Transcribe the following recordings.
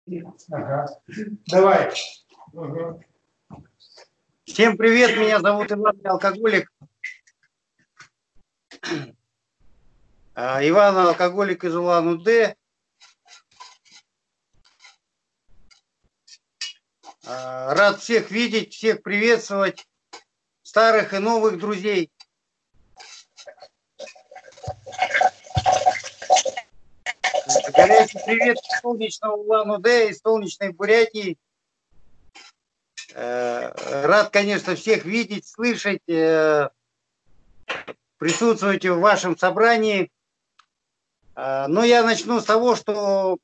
Ага. Давай. Угу. Всем привет, меня зовут Иван, я алкоголик. Иван, алкоголик из Улан-Удэ. Рад всех видеть, всех приветствовать, старых и новых друзей. Горячий привет из солнечного Улан-Удэ, из солнечной Бурятии. Рад, конечно, всех видеть, слышать, присутствовать в вашем собрании. Но я начну с того, что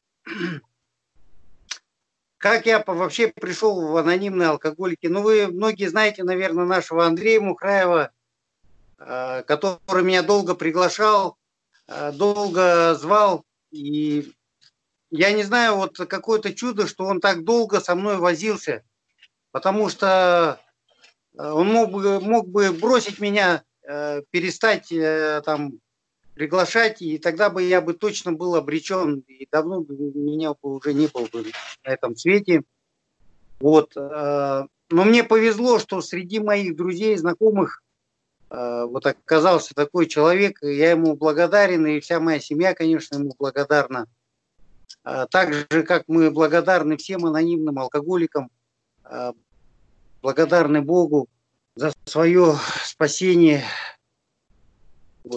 как я вообще пришел в анонимные алкоголики. Ну, вы многие знаете, наверное, нашего Андрея Мухраева, который меня долго приглашал, долго звал. И я не знаю, вот какое-то чудо, что он так долго со мной возился. Потому что он мог бы бросить меня, перестать там приглашать, и тогда бы я бы точно был обречен, и давно бы меня бы уже не было бы на этом свете. Вот. Но мне повезло, что среди моих друзей, знакомых, вот оказался такой человек, и я ему благодарен, и вся моя семья, конечно, ему благодарна. Так же, как мы благодарны всем анонимным алкоголикам, благодарны Богу за свое спасение. Вот.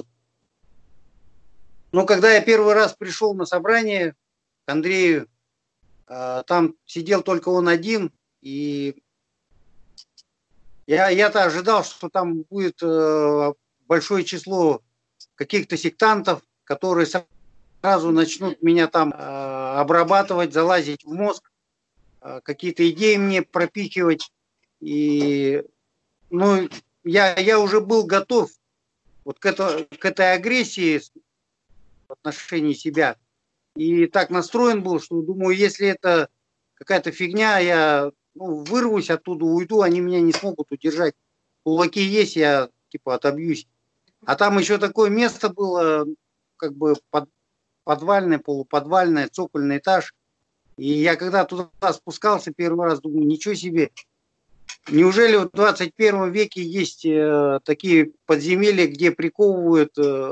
Но когда я первый раз пришел на собрание к Андрею, там сидел только он один, и я-то ожидал, что там будет большое число каких-то сектантов, которые сразу начнут меня там обрабатывать, залазить в мозг, какие-то идеи мне пропихивать. И ну, я уже был готов вот к этой агрессии в отношении себя. И так настроен был, что думаю, если это какая-то фигня, я вырвусь оттуда, уйду, они меня не смогут удержать. Кулаки есть, я типа отобьюсь. А там еще такое место было, как бы подвальное, полуподвальное, цокольный этаж. И я когда туда спускался первый раз, думаю, ничего себе. Неужели в 21 веке есть такие подземелья, где приковывают,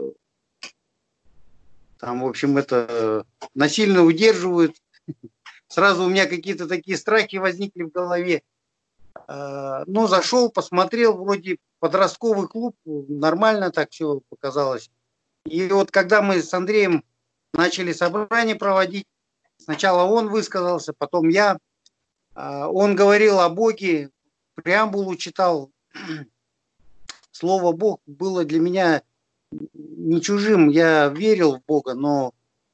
там, в общем, это насильно удерживают. Сразу у меня какие-то такие страхи возникли в голове. Ну, зашел, посмотрел, вроде подростковый клуб, нормально так все показалось. И вот когда мы с Андреем начали собрание проводить, сначала он высказался, потом я. Он говорил о Боге, преамбулу читал. Слово Бог было для меня не чужим. Я верил в Бога, но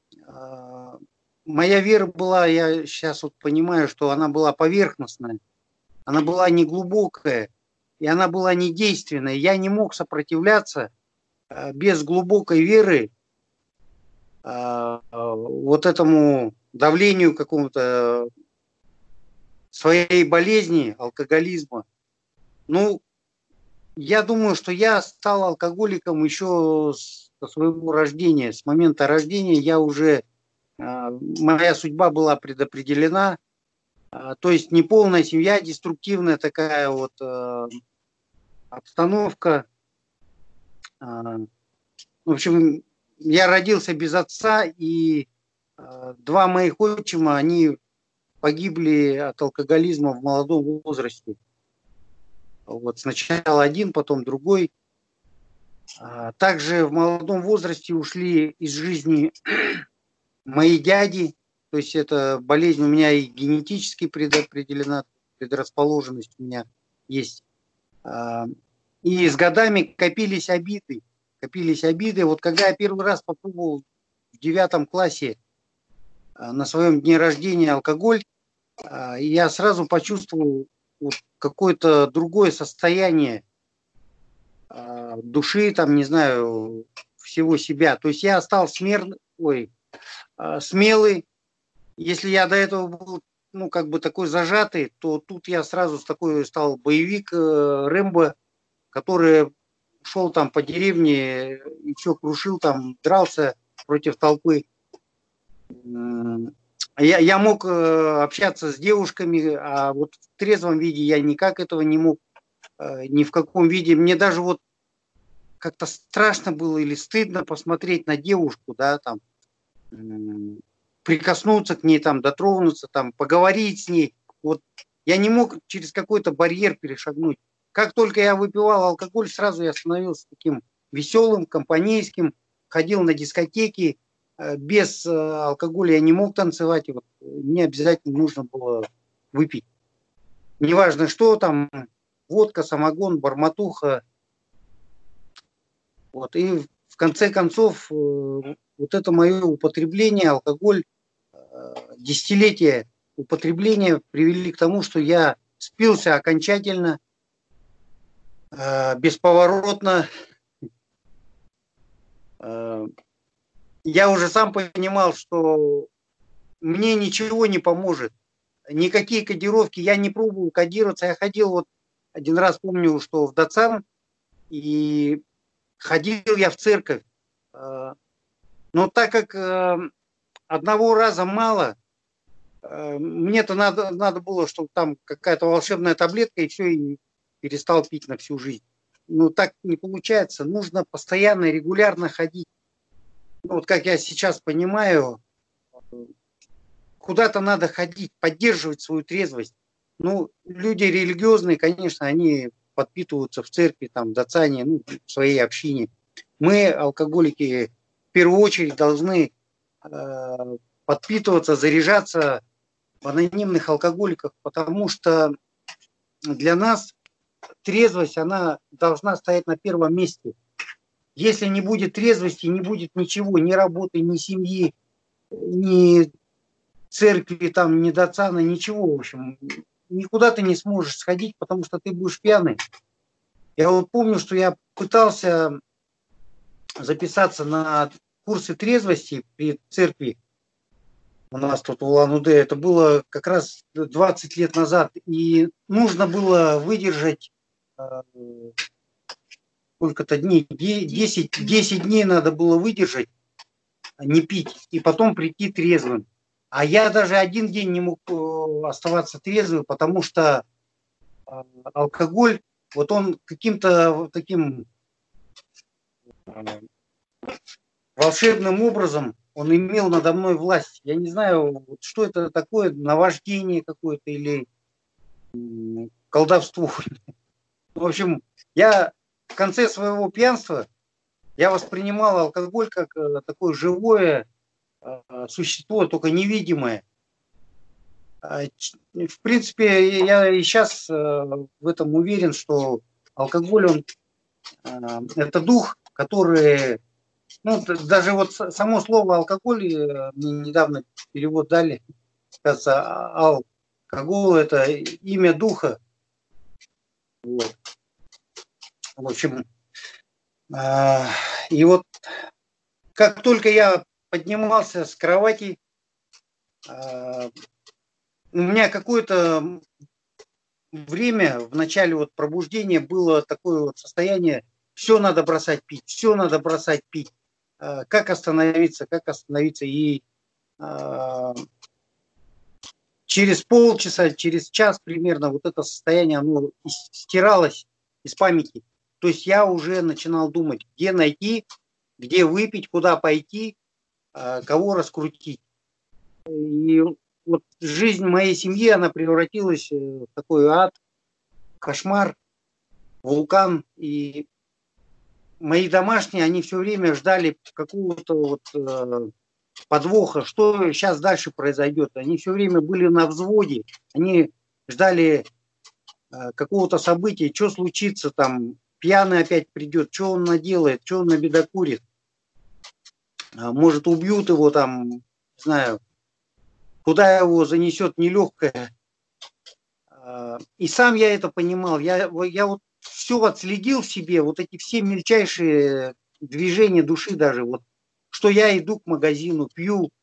моя вера была, я сейчас вот понимаю, что она была поверхностная. Она была не глубокая, и она была не действенная. Я не мог сопротивляться без глубокой веры вот этому давлению какому-то своей болезни, алкоголизма. Ну, я думаю, что я стал алкоголиком еще со своего рождения. С момента рождения я уже, моя судьба была предопределена. То есть неполная семья, деструктивная такая вот обстановка. В общем, я родился без отца, и два моих отчима, они погибли от алкоголизма в молодом возрасте. Вот сначала один, потом другой. Также в молодом возрасте ушли из жизни мои дяди. То есть это болезнь у меня и генетически предопределена, предрасположенность у меня есть. И с годами копились обиды. Копились обиды. Вот когда я первый раз попробовал в 9 классе на своем дне рождения алкоголь, я сразу почувствовал вот какое-то другое состояние души, там, не знаю, всего себя. То есть я стал смелый. Если я до этого был, ну, как бы такой зажатый, то тут я сразу такой стал боевик Рэмбо, который шел там по деревне и все крушил, там дрался против толпы. Я мог общаться с девушками, а вот в трезвом виде я никак этого не мог, ни в каком виде. Мне даже вот как-то страшно было или стыдно посмотреть на девушку, да, там, прикоснуться к ней, там, дотронуться, там, поговорить с ней. Вот я не мог через какой-то барьер перешагнуть. Как только я выпивал алкоголь, сразу я становился таким веселым, компанейским, ходил на дискотеки. Без алкоголя я не мог танцевать, и вот мне обязательно нужно было выпить. Неважно что там, водка, самогон, бормотуха. Вот. И в конце концов, вот это мое употребление, алкоголь, десятилетия употребления привели к тому, что я спился окончательно, бесповоротно. Я уже сам понимал, что мне ничего не поможет. Никакие кодировки, я не пробовал кодироваться. Я ходил вот один раз, помню, что в Дацан, и ходил я в церковь. Но так как одного раза мало, мне-то надо было, чтобы там какая-то волшебная таблетка, и все, и перестал пить на всю жизнь. Но так не получается. Нужно постоянно, регулярно ходить. Ну, вот как я сейчас понимаю, куда-то надо ходить, поддерживать свою трезвость. Ну, люди религиозные, конечно, они подпитываются в церкви, там, в Дацане, ну, в своей общине. Мы, алкоголики, в первую очередь должны подпитываться, заряжаться в анонимных алкоголиках, потому что для нас трезвость, она должна стоять на первом месте. Если не будет трезвости, не будет ничего, ни работы, ни семьи, ни церкви, там, ни Дацана, ничего, в общем. Никуда ты не сможешь сходить, потому что ты будешь пьяный. Я вот помню, что я пытался записаться на курсы трезвости при церкви. У нас тут в Улан-Удэ. Это было как раз 20 лет назад. И нужно было выдержать сколько-то дней. 10 дней надо было выдержать, не пить. И потом прийти трезвым. А я даже один день не мог оставаться трезвым, потому что алкоголь, вот он каким-то таким волшебным образом он имел надо мной власть. Я не знаю, что это такое, наваждение какое-то или колдовство. В общем, я в конце своего пьянства я воспринимал алкоголь как такое живое существо, только невидимое. В принципе, я и сейчас в этом уверен, что алкоголь, он это дух, который... Ну, даже вот само слово алкоголь, мне недавно перевод дали, кажется, алкоголь – это имя духа. Вот. В общем, и вот как только я поднимался с кровати, у меня какое-то время в начале вот пробуждения было такое вот состояние: все надо бросать пить, все надо бросать пить. Как остановиться, как остановиться. И через полчаса, через час примерно вот это состояние, оно стиралось из памяти. То есть я уже начинал думать, где найти, где выпить, куда пойти, кого раскрутить. И вот жизнь моей семьи, она превратилась в такой ад, кошмар, вулкан. И мои домашние, они все время ждали какого-то вот подвоха, что сейчас дальше произойдет. Они все время были на взводе, они ждали какого-то события, что случится там, пьяный опять придет, что он наделает, что он набедокурит. Может, убьют его там, не знаю, куда его занесет нелегкое. И сам я это понимал. Я вот все отследил в себе, вот эти все мельчайшие движения души даже. Вот, что я иду к магазину, пью.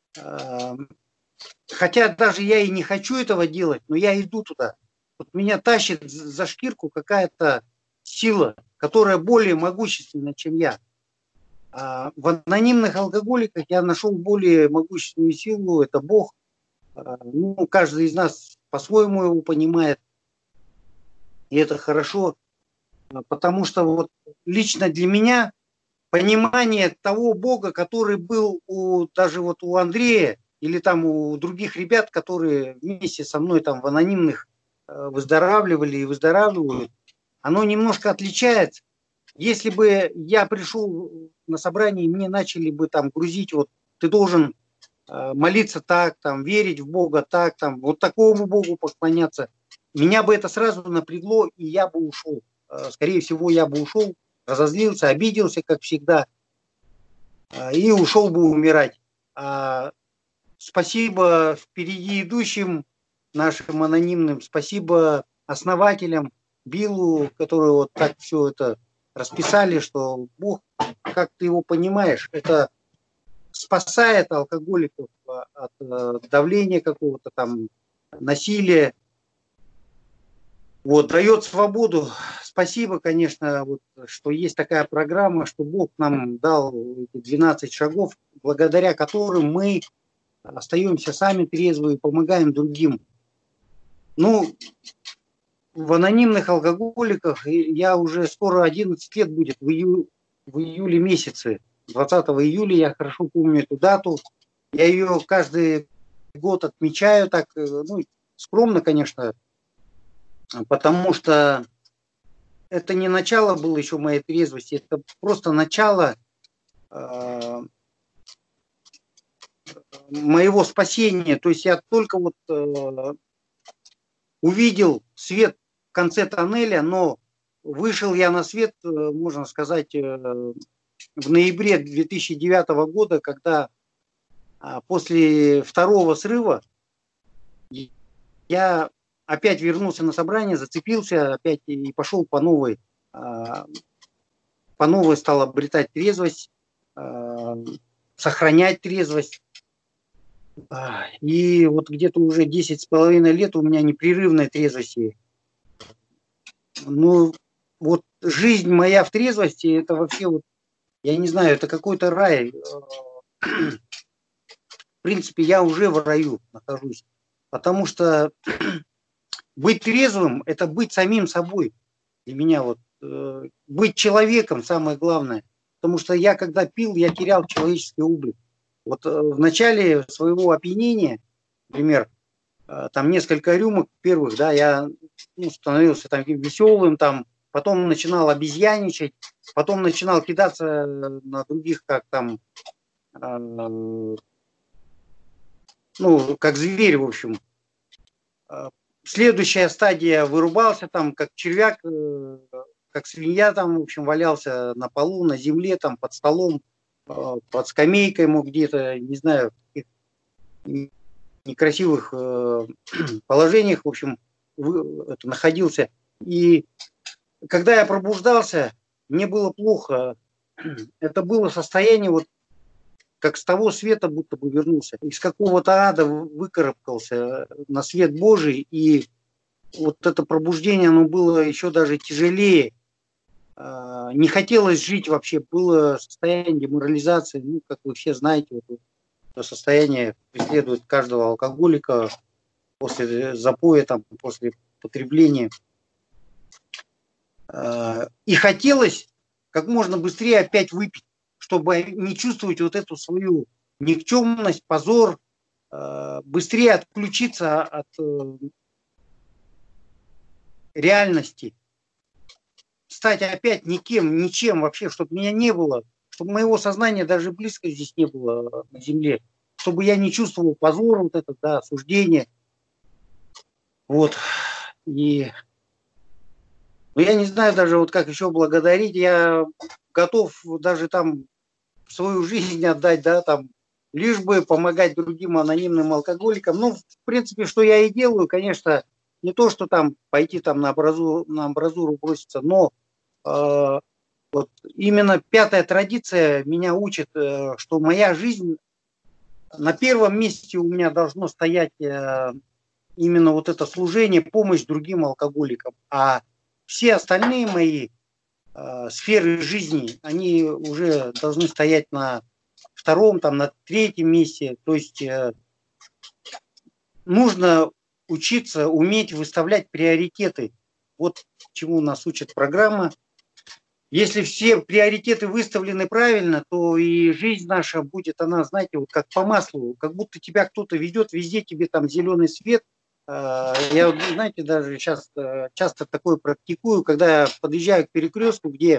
Хотя даже я и не хочу этого делать, но я иду туда. Вот меня тащит за шкирку какая-то сила, которая более могущественна, чем я. В анонимных алкоголиках я нашел более могущественную силу, это Бог. Ну, каждый из нас по-своему его понимает, и это хорошо, потому что вот лично для меня понимание того Бога, который был даже вот у Андрея или там у других ребят, которые вместе со мной там в анонимных выздоравливали и выздоравливают, оно немножко отличается. Если бы я пришел на собрание и мне начали бы там грузить, вот ты должен молиться так, там, верить в Бога так, там, вот такому Богу поклоняться, меня бы это сразу напрягло, и я бы ушел. Скорее всего, я бы ушел, разозлился, обиделся, как всегда, и ушел бы умирать. Спасибо впереди идущим нашим анонимным, спасибо основателям, Биллу, которые вот так все это расписали, что Бог, как ты его понимаешь, это спасает алкоголиков от давления какого-то там, насилия, вот, дает свободу. Спасибо, конечно, вот, что есть такая программа, что Бог нам дал эти 12 шагов, благодаря которым мы остаемся сами трезвые, помогаем другим. Ну, в анонимных алкоголиках я уже скоро 11 лет будет в июле месяце. 20 июля я хорошо помню эту дату. Я ее каждый год отмечаю так, ну, скромно, конечно, потому что это не начало было еще моей трезвости, это просто начало моего спасения. То есть я только вот увидел свет в конце тоннеля, но вышел я на свет, можно сказать, в ноябре 2009 года, когда после второго срыва я опять вернулся на собрание, зацепился опять и пошел по новой. По новой стал обретать трезвость, сохранять трезвость. И вот где-то уже 10,5 лет у меня непрерывной трезвости. Ну, вот жизнь моя в трезвости, это вообще, вот, я не знаю, это какой-то рай. В принципе, я уже в раю нахожусь. Потому что быть трезвым – это быть самим собой. Для меня вот быть человеком самое главное. Потому что я, когда пил, я терял человеческий облик. Вот в начале своего опьянения, например, там несколько рюмок первых, да, я становился там веселым, там, потом начинал обезьяничать, потом начинал кидаться на других, как там, ну, как зверь, в общем. Следующая стадия, вырубался там, как червяк, как свинья там, в общем, валялся на полу, на земле, там, под столом, под скамейкой мог где-то, не знаю, в некрасивых положениях, в общем, находился. И когда я пробуждался, мне было плохо. Это было состояние вот как с того света будто бы вернулся. Из какого-то ада выкарабкался на свет Божий. И вот это пробуждение, оно было еще даже тяжелее. Не хотелось жить вообще. Было состояние деморализации. Ну, как вы все знаете, вот это состояние преследует каждого алкоголика после запоя, там, после потребления. И хотелось как можно быстрее опять выпить, чтобы не чувствовать вот эту свою никчемность, позор, быстрее отключиться от реальности, стать опять никем, ничем вообще, чтобы меня не было, чтобы моего сознания даже близко здесь не было на земле, чтобы я не чувствовал позор, вот это, да, осуждение. Вот. И ну, я не знаю даже, вот как еще благодарить. Я готов даже там свою жизнь отдать, да, там, лишь бы помогать другим анонимным алкоголикам. Ну, в принципе, что я и делаю, конечно, не то, что там пойти там на амбразуру броситься, но вот именно пятая традиция меня учит, что моя жизнь на первом месте у меня должно стоять именно вот это служение, помощь другим алкоголикам. А все остальные мои сферы жизни, они уже должны стоять на втором, там, на третьем месте. То есть нужно учиться, уметь выставлять приоритеты. Вот чему нас учит программа. Если все приоритеты выставлены правильно, то и жизнь наша будет, она, знаете, вот как по маслу, как будто тебя кто-то ведет, везде тебе там зеленый свет. Я, вот, знаете, даже сейчас часто такое практикую, когда я подъезжаю к перекрестку, где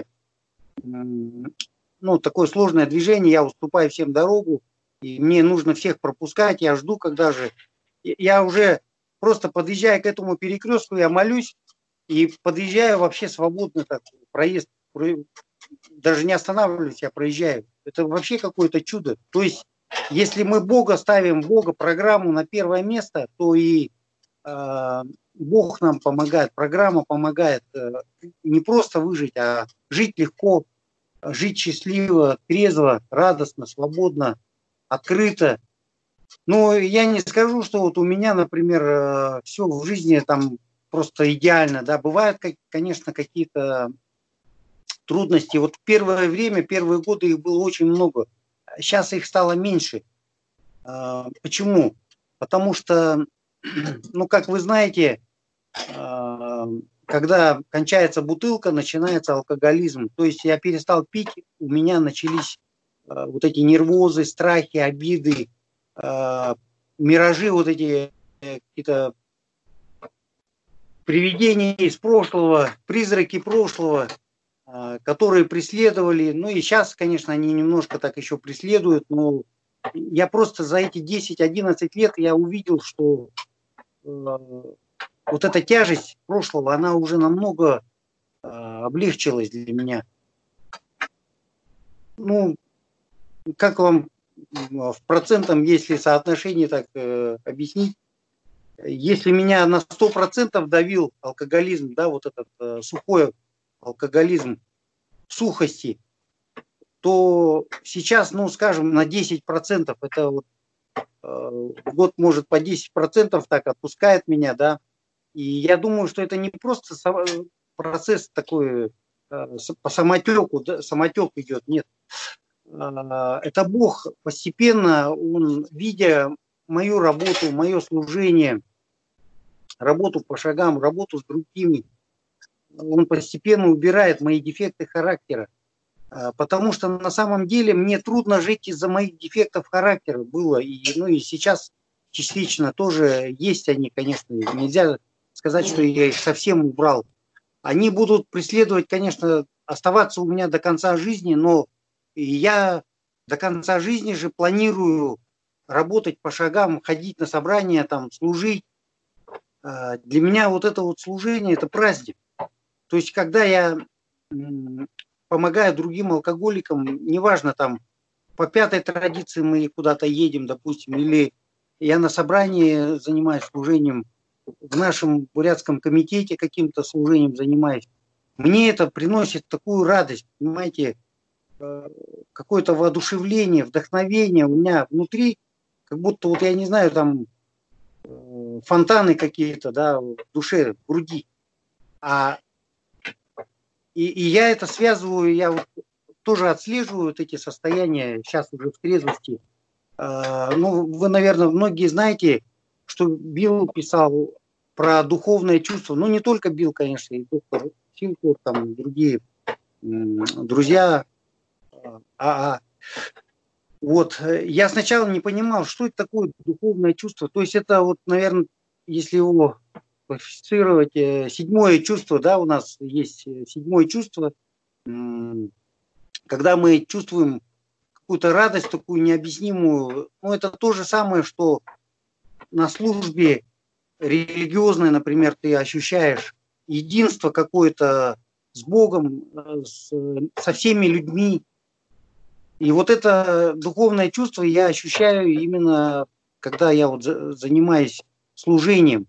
ну, такое сложное движение, я уступаю всем дорогу, и мне нужно всех пропускать, я жду, когда же... Я уже просто подъезжая к этому перекрестку, я молюсь, и подъезжаю вообще свободно, так, проезд, даже не останавливаюсь, я проезжаю. Это вообще какое-то чудо. То есть, если мы Бога ставим, Бога, программу на первое место, то и Бог нам помогает, программа помогает не просто выжить, а жить легко, жить счастливо, трезво, радостно, свободно, открыто. Но я не скажу, что вот у меня, например, все в жизни там просто идеально, да, бывают, конечно, какие-то трудности. Вот в первое время, первые годы их было очень много. Сейчас их стало меньше. Почему? Потому что, ну, как вы знаете, когда кончается бутылка, начинается алкоголизм. То есть я перестал пить, у меня начались вот эти нервозы, страхи, обиды, миражи, вот эти какие-то привидения из прошлого, призраки прошлого, которые преследовали. Ну и сейчас, конечно, они немножко так еще преследуют, но я просто за эти 10-11 лет я увидел, что вот эта тяжесть прошлого, она уже намного облегчилась для меня. Ну, как вам в процентном, если соотношение так объяснить, если меня на 100% давил алкоголизм, да, вот этот сухой алкоголизм, сухости, то сейчас, ну, скажем, на 10%, это вот в год может по 10% так отпускает меня, да, и я думаю, что это не просто процесс такой по самотеку, да, самотек идет, нет. Это Бог постепенно, Он, видя мою работу, мое служение, работу по шагам, работу с другими, Он постепенно убирает мои дефекты характера. Потому что на самом деле мне трудно жить из-за моих дефектов характера было. И, ну и сейчас частично тоже есть они, конечно. Нельзя сказать, что я их совсем убрал. Они будут преследовать, конечно, оставаться у меня до конца жизни, но я до конца жизни же планирую работать по шагам, ходить на собрания, там, служить. Для меня вот это вот служение – это праздник. То есть, когда я помогаю другим алкоголикам, неважно, там, по пятой традиции мы куда-то едем, допустим, или я на собрании занимаюсь служением, в нашем бурятском комитете каким-то служением занимаюсь, мне это приносит такую радость, понимаете, какое-то воодушевление, вдохновение у меня внутри, как будто вот я не знаю, там фонтаны какие-то, да, в душе, в груди. И я это связываю, я вот тоже отслеживаю вот эти состояния, сейчас уже в трезвости. Ну, вы, наверное, многие знаете, что Билл писал про духовное чувство. Ну, не только Билл, конечно, и доктор Филкур, там, и другие друзья. Вот, я сначала не понимал, что это такое духовное чувство. То есть это вот, наверное, если его классифицировать, седьмое чувство, да, у нас есть седьмое чувство, когда мы чувствуем какую-то радость такую необъяснимую. Ну, это то же самое, что на службе религиозной, например, ты ощущаешь единство какое-то с Богом, со всеми людьми. И вот это духовное чувство я ощущаю именно, когда я вот занимаюсь служением.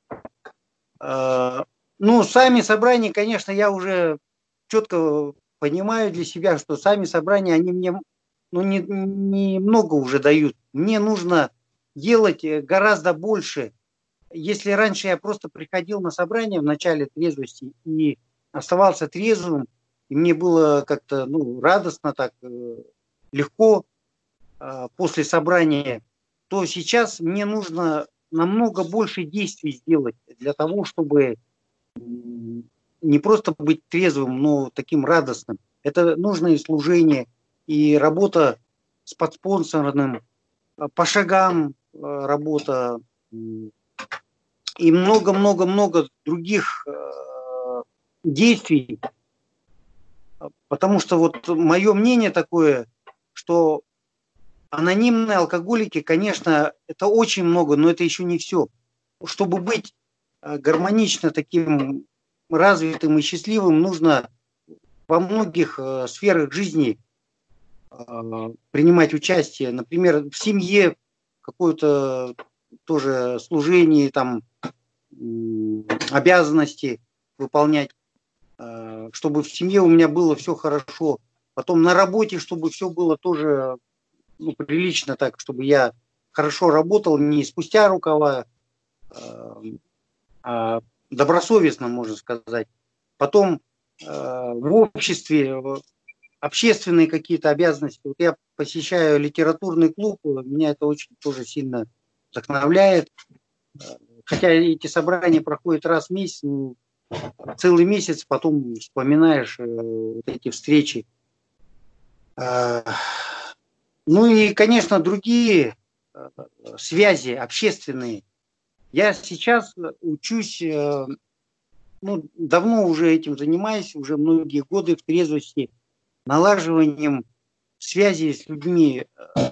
Ну, сами собрания, конечно, я уже четко понимаю для себя, что сами собрания, они мне ну, не много уже дают. Мне нужно делать гораздо больше. Если раньше я просто приходил на собрание в начале трезвости и оставался трезвым, и мне было как-то ну, радостно так, после собрания, то сейчас мне нужно намного больше действий сделать для того, чтобы не просто быть трезвым, но таким радостным. Это нужно и служение, и работа с подспонсорным, по шагам работа, и много-много-много других действий. Потому что вот мое мнение такое, что анонимные алкоголики, конечно, это очень много, но это еще не все. Чтобы быть гармонично таким развитым и счастливым, нужно во многих сферах жизни принимать участие. Например, в семье какое-то тоже служение, там, обязанности выполнять, чтобы в семье у меня было все хорошо. Потом на работе, чтобы все было тоже прилично так, чтобы я хорошо работал, не спустя рукава, а добросовестно, можно сказать. Потом в обществе общественные какие-то обязанности. Вот я посещаю литературный клуб, меня это очень тоже сильно вдохновляет. Хотя эти собрания проходят раз в месяц, целый месяц потом вспоминаешь вот эти встречи. Ну и, конечно, другие связи общественные. Я сейчас учусь, давно уже этим занимаюсь, уже многие годы в трезвости, налаживанием связи с людьми.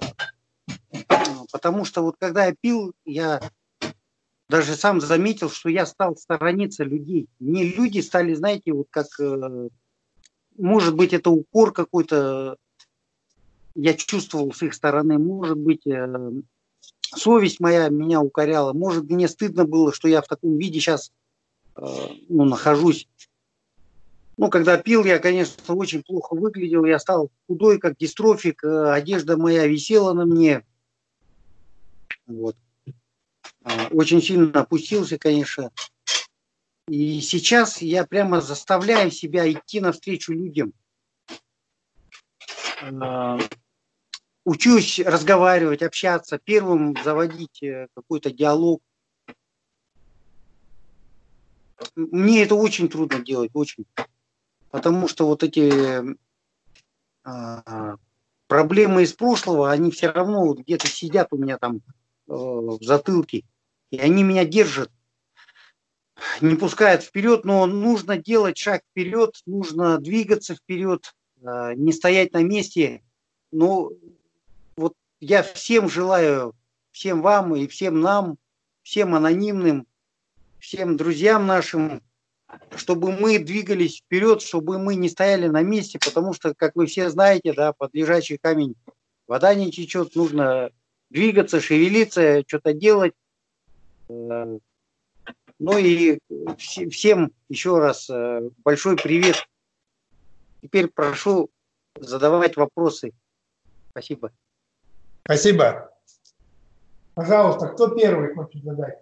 Потому что вот когда я пил, я даже сам заметил, что я стал сторониться людей. Мне люди стали, знаете, вот как, может быть, это упор какой-то, я чувствовал с их стороны, может быть, совесть моя меня укоряла, может, мне стыдно было, что я в таком виде сейчас нахожусь. Когда пил, я, конечно, очень плохо выглядел, я стал худой, как дистрофик, одежда моя висела на мне. Вот. Очень сильно опустился, конечно. И сейчас я прямо заставляю себя идти навстречу людям. Учусь разговаривать, общаться, первым заводить какой-то диалог. Мне это очень трудно делать, очень. Потому что вот эти проблемы из прошлого, они все равно вот где-то сидят у меня там в затылке. И они меня держат, не пускают вперед, но нужно делать шаг вперед, нужно двигаться вперед, не стоять на месте. Но вот я всем желаю, всем вам и всем нам, всем анонимным, всем друзьям нашим, чтобы мы двигались вперед, чтобы мы не стояли на месте, потому что, как вы все знаете, да, под лежачий камень вода не течет, нужно двигаться, шевелиться, что-то делать. Ну и всем еще раз большой привет. Теперь прошу задавать вопросы. Спасибо. Спасибо. Пожалуйста, кто первый хочет задать?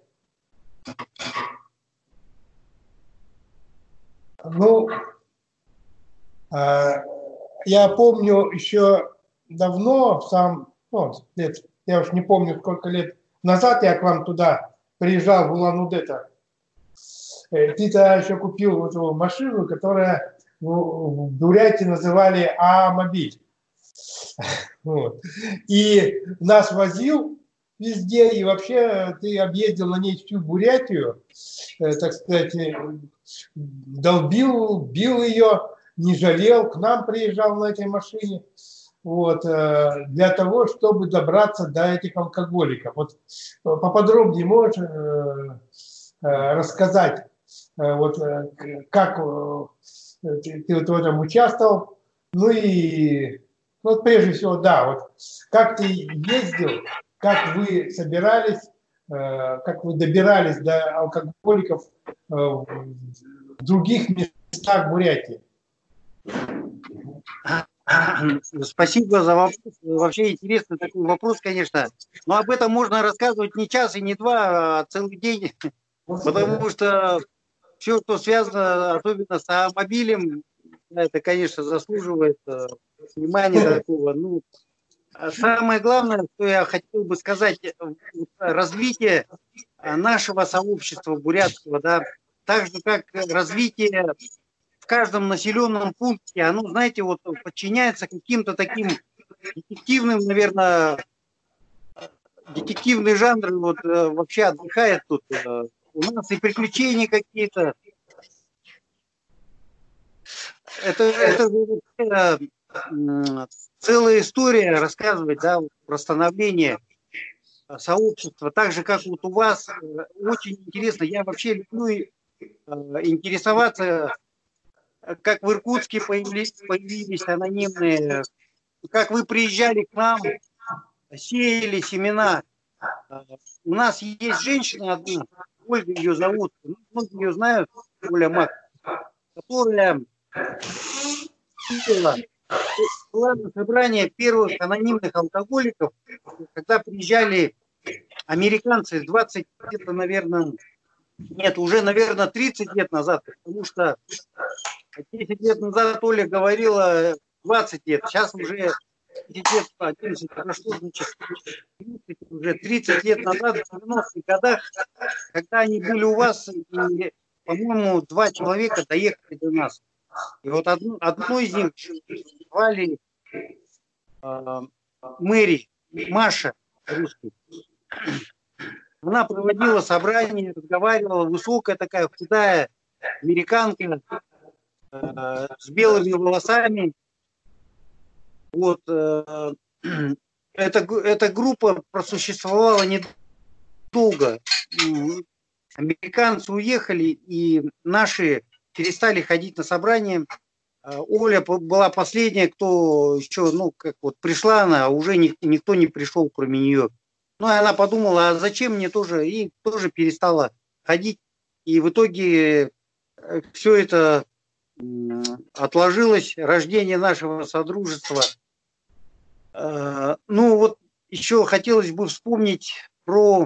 Я помню еще давно, я уж не помню, сколько лет назад я к вам туда приезжал, в Улан-Удэ. Ты тогда еще купил вот эту машину, которая в Бурятии называли А-мобиль. Вот. И нас возил везде, и вообще ты объездил на ней всю Бурятию, так сказать, долбил, бил ее, не жалел, к нам приезжал на этой машине, вот, для того, чтобы добраться до этих алкоголиков. Вот поподробнее можешь рассказать, вот, как ты вот в этом участвовал, прежде всего, да, вот как ты ездил, как вы собирались, как вы добирались до алкоголиков в других местах Бурятии? Спасибо за вопрос. Вообще интересный такой вопрос, конечно. Но об этом можно рассказывать не час и не два, а целый день. Потому что все, что связано, особенно с автомобилем, это, конечно, заслуживает внимания такого. Самое главное, что я хотел бы сказать, развитие нашего сообщества бурятского, да, так же, как развитие в каждом населенном пункте, оно, знаете, вот подчиняется каким-то таким детективным, наверное, детективный жанр вот вообще отдыхает тут. У нас и приключения какие-то. Это целая история рассказывать, да, про становление сообщества. Так же, как вот у вас, очень интересно. Я вообще люблю интересоваться, как в Иркутске появились анонимные, как вы приезжали к нам, сеяли семена. У нас есть женщина одна, Ольга ее зовут, многие ее знают, Оля Мак, которая была на собрание первых анонимных алкоголиков, когда приезжали американцы 20 где-то, наверное, нет, уже, наверное, 30 лет назад, потому что 10 лет назад Оля говорила 20 лет, сейчас уже 10 лет, 11 прошло, значит, 30, уже 30 лет назад, в 90-х годах, когда они были у вас, и, по-моему, 2 человека доехали до нас. И вот одну из них звали Мэри, Маша, русский. Она проводила собрание, разговаривала, высокая такая, худая американка с белыми волосами. Вот эта группа просуществовала недолго. Американцы уехали, и наши перестали ходить на собрания. Оля была последняя, кто еще, ну, как вот пришла она, а уже никто не пришел, кроме нее. Ну, и она подумала, а зачем мне тоже, и тоже перестала ходить. И в итоге все это отложилось, рождение нашего содружества. Ну, вот еще хотелось бы вспомнить про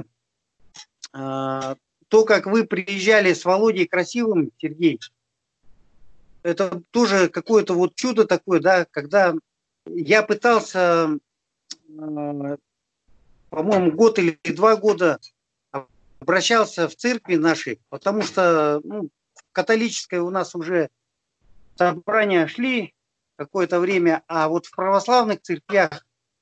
то, как вы приезжали с Володей Красивым, Сергей. Это тоже какое-то вот чудо такое, да, когда я пытался, по-моему, год или 2 года обращался в церкви нашей, потому что в католической у нас уже собрания шли какое-то время, а вот в православных церквях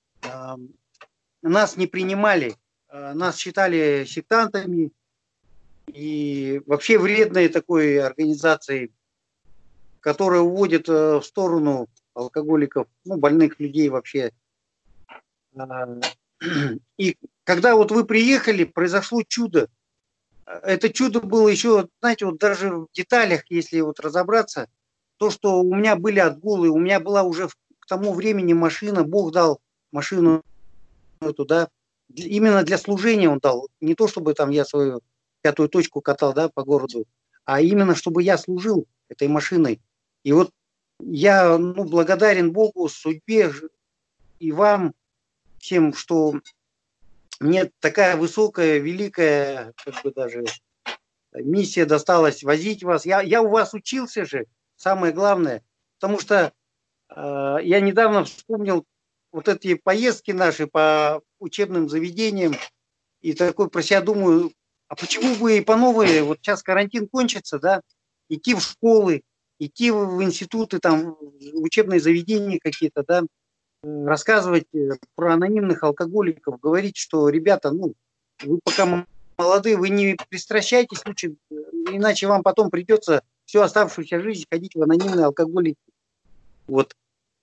нас не принимали, нас считали сектантами и вообще вредной такой организацией, которая уводит в сторону алкоголиков, ну, больных людей вообще. И когда вот вы приехали, произошло чудо. Это чудо было еще, знаете, вот даже в деталях, если вот разобраться, то, что у меня были отгулы, у меня была уже к тому времени машина, Бог дал машину эту, да, именно для служения он дал. Не то, чтобы там я свою 5-ю точку катал, да, по городу, а именно, чтобы я служил этой машиной. И вот я, благодарен Богу, судьбе и вам всем, что мне такая высокая, великая, как бы даже миссия досталась возить вас. Я у вас учился же, самое главное, потому что я недавно вспомнил вот эти поездки наши по учебным заведениям, и такой про себя думаю, а почему бы и по новой, вот сейчас карантин кончится, да, идти в школы, идти в институты, там, в учебные заведения какие-то, да, рассказывать про анонимных алкоголиков, говорить, что, ребята, вы пока молодые, вы не пристращайтесь, лучше, иначе вам потом придется всю оставшуюся жизнь ходить в анонимные алкоголики. Вот.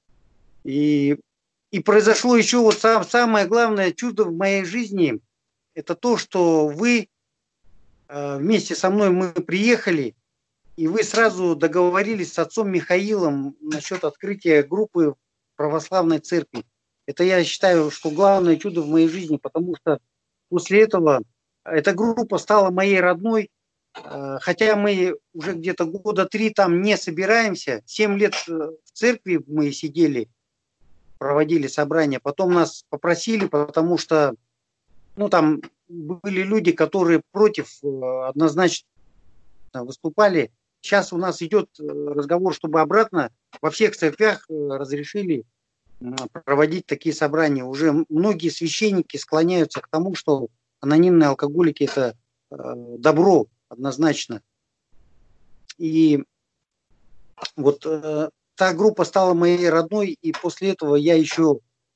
И произошло еще вот самое главное чудо в моей жизни, это то, что вы вместе со мной мы приехали, и вы сразу договорились с отцом Михаилом насчет открытия группы в православной церкви. Это я считаю, что главное чудо в моей жизни, потому что после этого эта группа стала моей родной, хотя мы уже где-то года 3 там не собираемся, 7 лет в церкви мы сидели, проводили собрания, потом нас попросили, потому что там были люди, которые против однозначно выступали. Сейчас у нас идет разговор, чтобы обратно во всех церквях разрешили проводить такие собрания. Уже многие священники склоняются к тому, что анонимные алкоголики – это добро однозначно. И вот та группа стала моей родной, и после этого я еще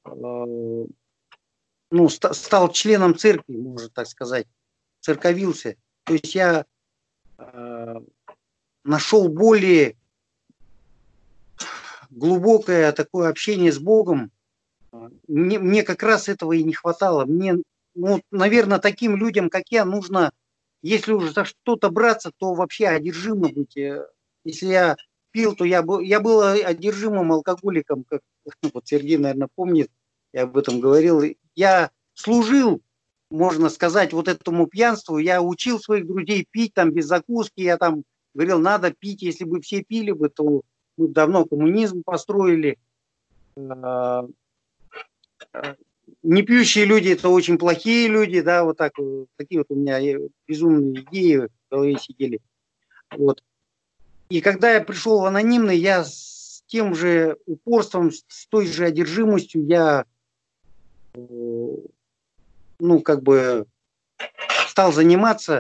стал членом церкви, можно так сказать, церковился. То есть я нашел более глубокое такое общение с Богом. Мне как раз этого и не хватало. Мне, наверное, таким людям, как я, нужно, если уже за что-то браться, то вообще одержимо быть. Если я пил, то я был одержимым алкоголиком, как вот Сергей, наверное, помнит, я об этом говорил. Я служил, можно сказать, вот этому пьянству. Я учил своих друзей пить там без закуски. Я там говорил, надо пить. Если бы все пили бы, то мы давно коммунизм построили. Не пьющие люди – это очень плохие люди, да, вот так, такие вот у меня безумные идеи в голове сидели. Вот. И когда я пришел в анонимный, я с тем же упорством, с той же одержимостью, я, стал заниматься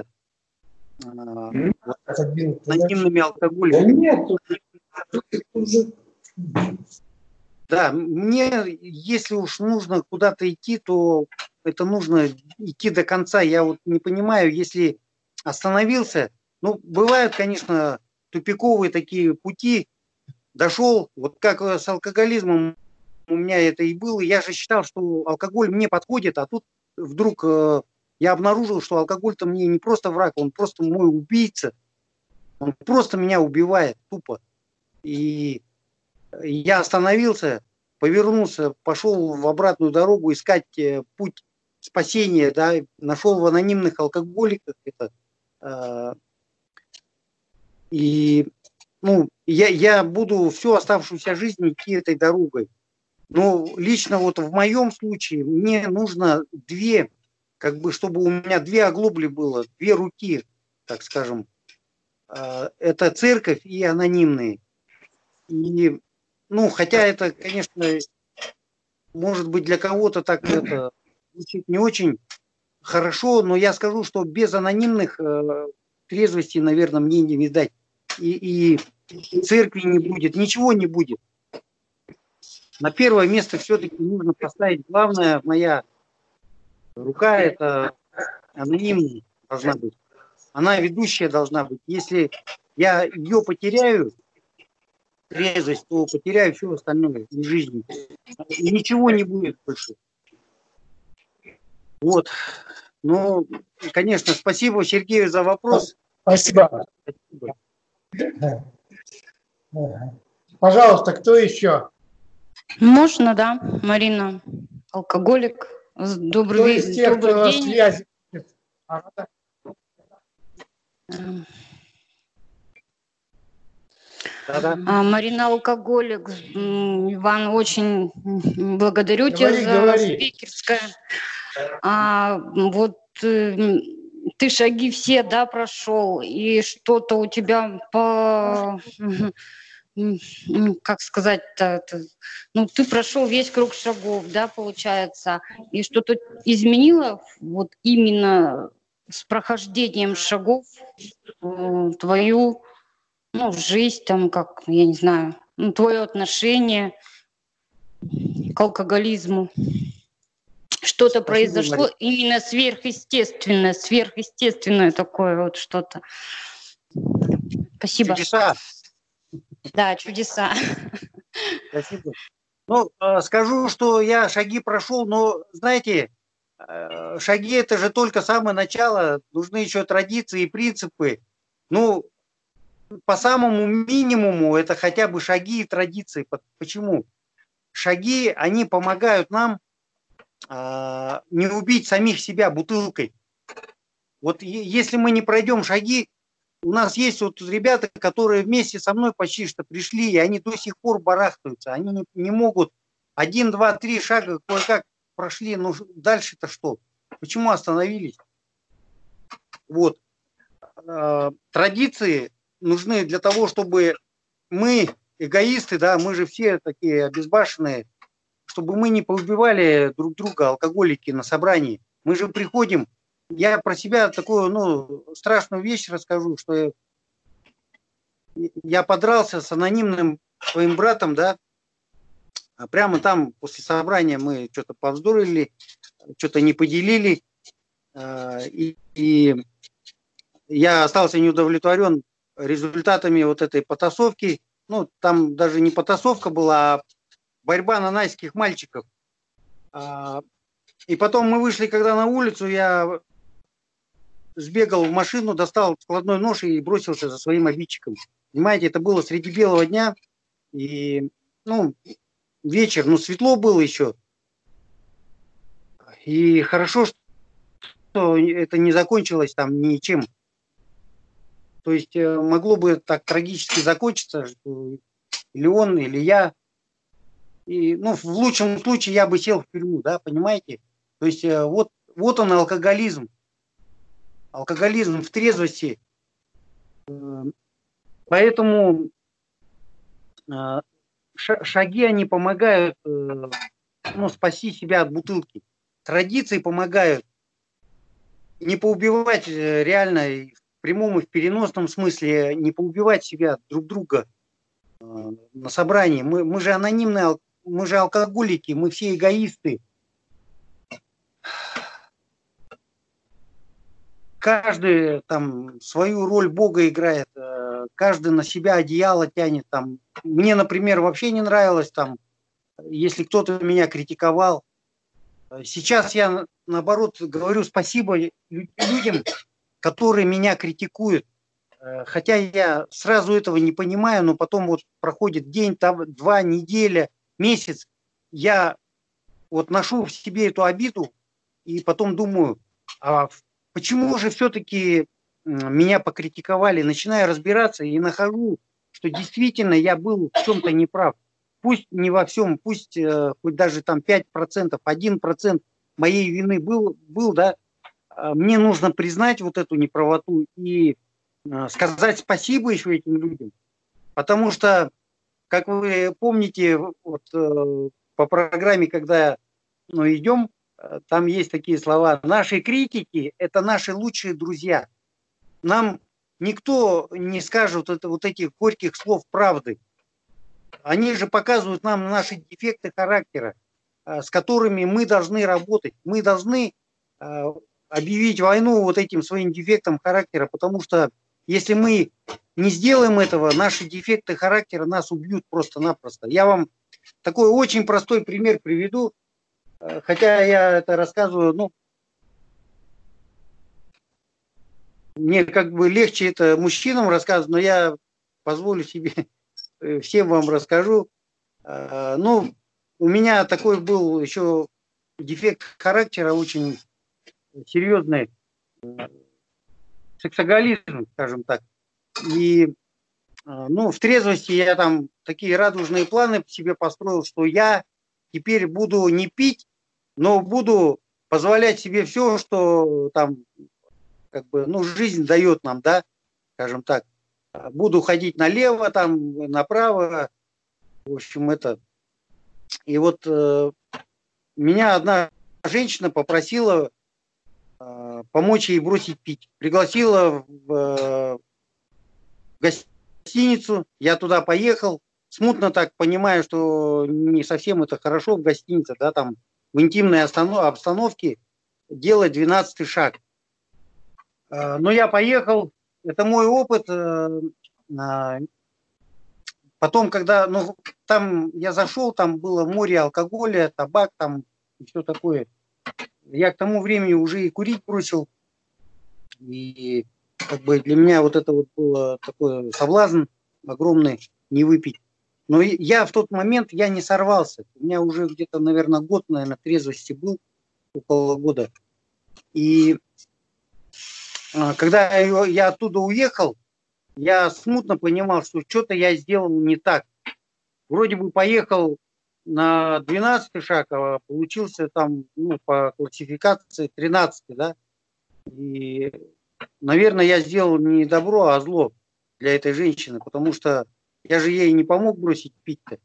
анонимными алкоголиками. Да, мне, если уж нужно куда-то идти, то это нужно идти до конца. Я вот не понимаю, если остановился, бывают, конечно, тупиковые такие пути, дошел, вот как с алкоголизмом у меня это и было, я же считал, что алкоголь мне подходит, а тут вдруг я обнаружил, что алкоголь-то мне не просто враг, он просто мой убийца, он просто меня убивает тупо. И я остановился, повернулся, пошел в обратную дорогу искать путь спасения, да, нашел в анонимных алкоголиках это. И я буду всю оставшуюся жизнь идти этой дорогой. Но лично вот в моем случае мне нужно чтобы у меня две оглобли было, две руки, так скажем. Это церковь и анонимные. И хотя это, конечно, может быть для кого-то так это звучит не очень хорошо, но я скажу, что без анонимных трезвости, наверное, мне не видать. И церкви не будет, ничего не будет. На первое место все-таки нужно поставить главное, моя рука, это анонимная должна быть. Она ведущая должна быть. Если я ее потеряю, трезвость, то потеряю все остальное в жизни. И ничего не будет больше. Вот. Конечно, спасибо Сергею за вопрос. Спасибо. Пожалуйста, кто еще? Можно, да, Марина, алкоголик. Добрый день. Связи? Марина, алкоголик. Иван, очень благодарю тебя за спикерское. Вот ты шаги все, да, прошел, и что-то у тебя как сказать-то, ты прошел весь круг шагов, да, получается, и что-то изменило вот именно с прохождением шагов твою, жизнь, там, как, я не знаю, твое отношение к алкоголизму. Что-то произошло именно сверхъестественное такое вот что-то. Спасибо. Чудеса. Да, чудеса. Спасибо. Скажу, что я шаги прошел, но, знаете, шаги – это же только самое начало, нужны еще традиции и принципы. По самому минимуму это хотя бы шаги и традиции. Почему? Шаги, они помогают нам не убить самих себя бутылкой. Вот если мы не пройдем шаги, у нас есть вот ребята, которые вместе со мной почти что пришли, и они до сих пор барахтаются. Они не могут 1, 2, 3 шага кое-как прошли, дальше-то что? Почему остановились? Вот. Традиции нужны для того, чтобы мы, эгоисты, да, мы же все такие обезбашенные, чтобы мы не поубивали друг друга, алкоголики, на собрании. Мы же приходим я про себя такую, ну, страшную вещь расскажу, что я подрался с анонимным своим братом, да, а прямо там после собрания мы что-то повздорили, что-то не поделили, и я остался неудовлетворен результатами вот этой потасовки. Ну, там даже не потасовка была, а борьба нанайских мальчиков. И потом мы вышли, когда на улицу, я сбегал в машину, достал складной нож и бросился за своим обидчиком. Понимаете, это было среди белого дня, и, ну, вечер, ну, светло было еще. И хорошо, что это не закончилось там ничем. То есть могло бы так трагически закончиться, что или он, или я. И, ну, в лучшем случае я бы сел в тюрьму, да, понимаете? То есть вот он алкоголизм. Алкоголизм в трезвости. Поэтому шаги, они помогают, ну, спасти себя от бутылки. Традиции помогают не поубивать реально и в прямом и в переносном смысле, не поубивать себя друг друга на собрании. Мы же анонимные, мы же алкоголики, мы все эгоисты. Каждый там свою роль Бога играет, каждый на себя одеяло тянет. Там. Мне, например, вообще не нравилось, там, если кто-то меня критиковал. Сейчас я, наоборот, говорю спасибо людям, которые меня критикуют. Хотя я сразу этого не понимаю, но потом вот проходит день, два, неделя, месяц. Я вот ношу в себе эту обиду и потом думаю, а почему же все-таки меня покритиковали? Начинаю разбираться и нахожу, что действительно я был в чем-то неправ. Пусть не во всем, пусть хоть даже там 5%, 1% моей вины был, да, мне нужно признать вот эту неправоту и сказать спасибо еще этим людям. Потому что, как вы помните, вот, по программе, когда идем, там есть такие слова. Наши критики – это наши лучшие друзья. Нам никто не скажет вот этих горьких слов правды. Они же показывают нам наши дефекты характера, с которыми мы должны работать. Мы должны объявить войну вот этим своим дефектам характера, потому что если мы не сделаем этого, наши дефекты характера нас убьют просто-напросто. Я вам такой очень простой пример приведу, хотя я это рассказываю, ну, мне как бы легче это мужчинам рассказывать, но я позволю себе всем вам расскажу. Ну, у меня такой был еще дефект характера очень серьезный, сексоголизм, скажем так. И, ну, в трезвости я там такие радужные планы себе построил, что я теперь буду не пить, но буду позволять себе все, что там, как бы, ну, жизнь дает нам, да, скажем так. Буду ходить налево, там, направо, в общем, это. И вот меня одна женщина попросила помочь ей бросить пить. Пригласила в гостиницу, я туда поехал, смутно так понимаю, что не совсем это хорошо в гостинице, да, там в интимной обстановке делать 12-й шаг. Но я поехал, это мой опыт. Потом, когда, ну, там я зашел, там было море алкоголя, табак, там и все такое. Я к тому времени уже и курить бросил. И как бы для меня вот это вот было такой соблазн огромный не выпить. Но я в тот момент, я не сорвался. У меня уже где-то, наверное, год, наверное, трезвости был, около года. И когда я оттуда уехал, я смутно понимал, что что-то я сделал не так. Вроде бы поехал на 12-й шаг, а получился там, ну, по классификации 13-й, да. И, наверное, я сделал не добро, а зло для этой женщины, потому что я же ей не помог бросить пить-то.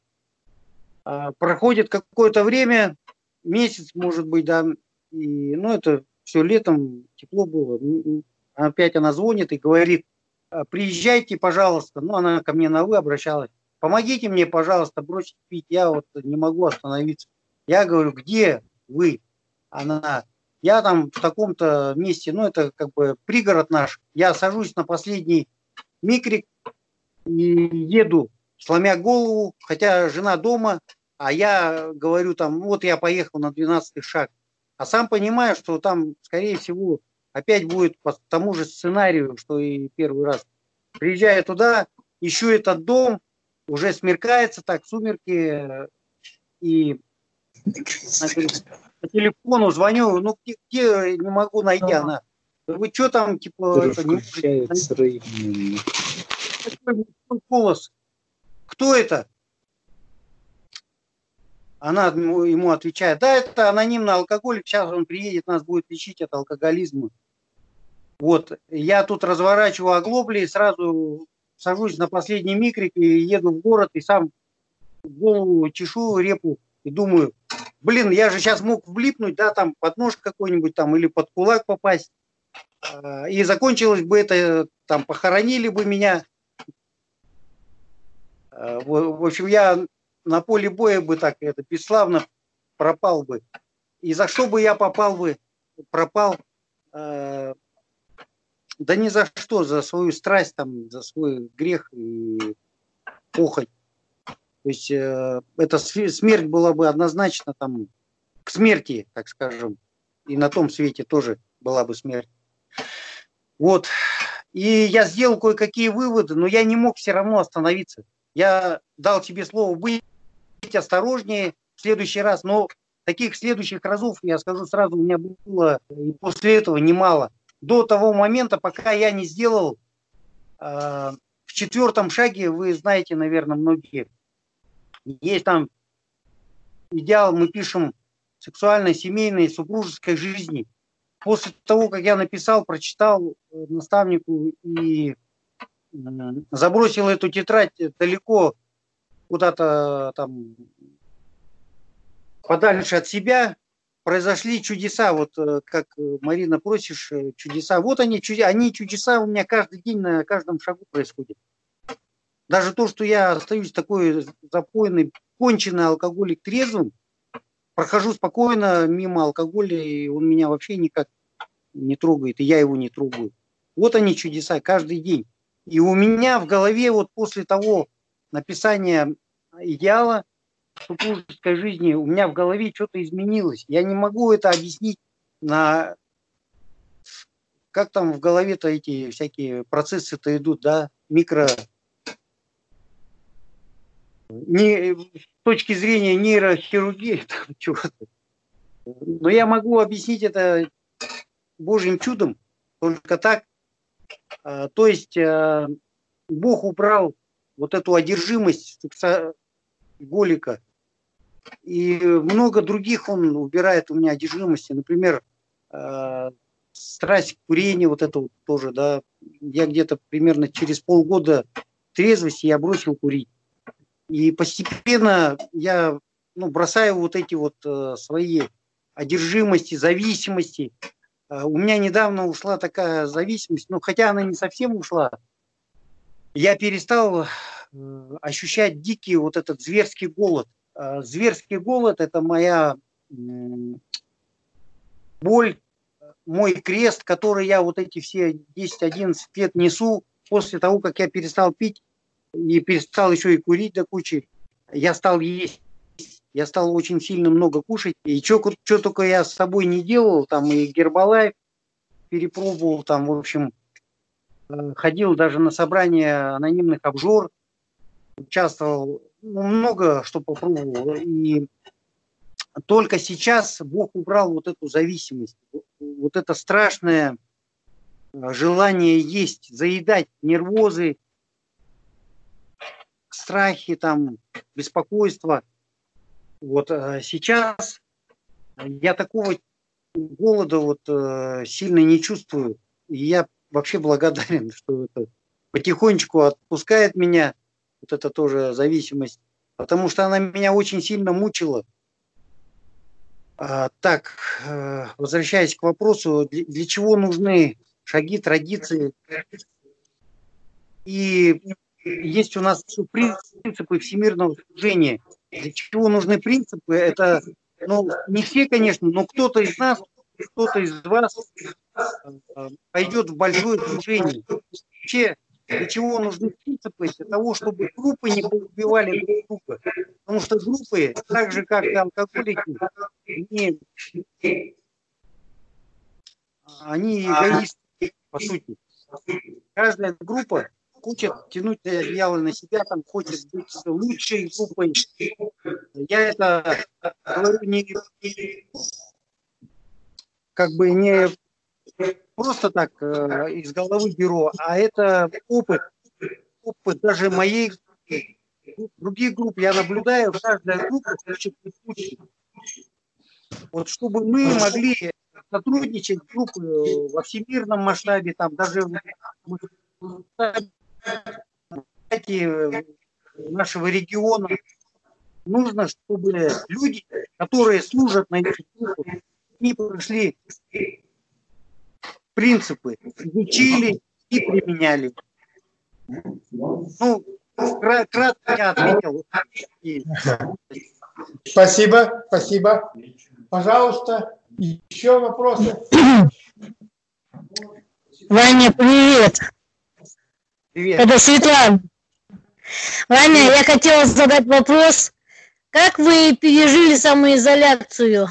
Проходит какое-то время, месяц, может быть, да, и, ну, это все летом тепло было. Опять она звонит и говорит: приезжайте, пожалуйста. Ну, она ко мне на «вы» обращалась. Помогите мне, пожалуйста, бросить пить. Я вот не могу остановиться. Я говорю: где вы? Она: я там в таком-то месте, ну, это как бы пригород наш. Я сажусь на последний микрик и еду, сломя голову, хотя жена дома, а я говорю там: вот я поехал на 12-й шаг. А сам понимаю, что там, скорее всего, опять будет по тому же сценарию, что и первый раз. Приезжаю туда, ищу этот дом, уже смеркается, так, сумерки, и по телефону звоню: ну где не могу найти. Она: вы что там, типа, это не можете? Голос: кто это? Она ему отвечает: да, это анонимный алкоголик, сейчас он приедет, нас будет лечить от алкоголизма. Вот, я тут разворачиваю оглобли, сразу сажусь на последний микрик и еду в город, и сам голову чешу, репу, и думаю: блин, я же сейчас мог влипнуть, да, там под нож какой-нибудь там или под кулак попасть, и закончилось бы это, там похоронили бы меня. В общем, я на поле боя бы так это бесславно пропал бы. И за что бы я пропал? Да ни за что, за свою страсть, там, за свой грех и похоть. То есть эта смерть была бы однозначно там к смерти, так скажем. И на том свете тоже была бы смерть. Вот. И я сделал кое-какие выводы, но я не мог все равно остановиться. Я дал тебе слово быть осторожнее в следующий раз, но таких следующих разов, я скажу сразу, у меня было и после этого немало. До того момента, пока я не сделал в 4-м шаге, вы знаете, наверное, многие, есть там идеал, мы пишем, сексуальной, семейной, супружеской жизни. После того, как я написал, прочитал наставнику и забросил эту тетрадь далеко куда-то там подальше от себя, произошли чудеса. Вот как, Марина, просишь, чудеса. Вот они чудеса у меня каждый день на каждом шагу происходят. Даже то, что я остаюсь такой запойный, конченый алкоголик трезвым, прохожу спокойно мимо алкоголя, и он меня вообще никак не трогает, и я его не трогаю. Вот они чудеса каждый день. И у меня в голове вот после того написания идеала супружеской жизни, у меня в голове что-то изменилось. Я не могу это объяснить как там в голове-то эти всякие процессы-то идут, да, не с точки зрения нейрохирургии, там чего-то. Но я могу объяснить это Божьим чудом, только так. То есть Бог убрал вот эту одержимость сексоголика, и много других он убирает у меня одержимости. Например, страсть к курению, вот это вот тоже, да. Я где-то примерно через полгода трезвости я бросил курить. И постепенно я бросаю вот эти вот свои одержимости, зависимости. У меня недавно ушла такая зависимость, но хотя она не совсем ушла, я перестал ощущать дикий вот этот зверский голод. Зверский голод – это моя боль, мой крест, который я вот эти все 10-11 лет несу после того, как я перестал пить и перестал еще и курить до кучи. Я стал есть. Я стал очень сильно много кушать. И что только я с собой не делал, там и Гербалайф перепробовал, там, в общем, ходил даже на собрания анонимных обжор, участвовал, много что попробовал. И только сейчас Бог убрал вот эту зависимость, вот это страшное желание есть, заедать нервозы, страхи, там, беспокойство. Вот сейчас я такого голода вот сильно не чувствую. И я вообще благодарен, что это потихонечку отпускает меня, вот это тоже зависимость, потому что она меня очень сильно мучила. Так, возвращаясь к вопросу, для чего нужны шаги, традиции. И есть у нас принципы всемирного служения. Для чего нужны принципы? Это, ну, не все, конечно, но кто-то из нас, кто-то из вас пойдет в большое служение. Вообще, для чего нужны принципы? Для того, чтобы группы не убивали друг друга. Потому что группы, так же как и алкоголики, они эгоисты, по сути. Каждая группа хочет тянуть одеяло на себя, там хочет быть лучшей группой. Я это говорю не просто так из головы беру, а это опыт даже моей других групп. Я наблюдаю, каждая группа хочет быть лучшей. Вот чтобы мы могли сотрудничать с группой во всемирном масштабе, там даже в нашего региона, нужно, чтобы люди, которые служат на этих группах, они прошли принципы, изучили и применяли. Ну, кратко я ответил. Спасибо, спасибо. Пожалуйста, еще вопросы? Ваня, привет. Привет. Это Светлана. Ваня, я хотела задать вопрос. Как вы пережили самоизоляцию?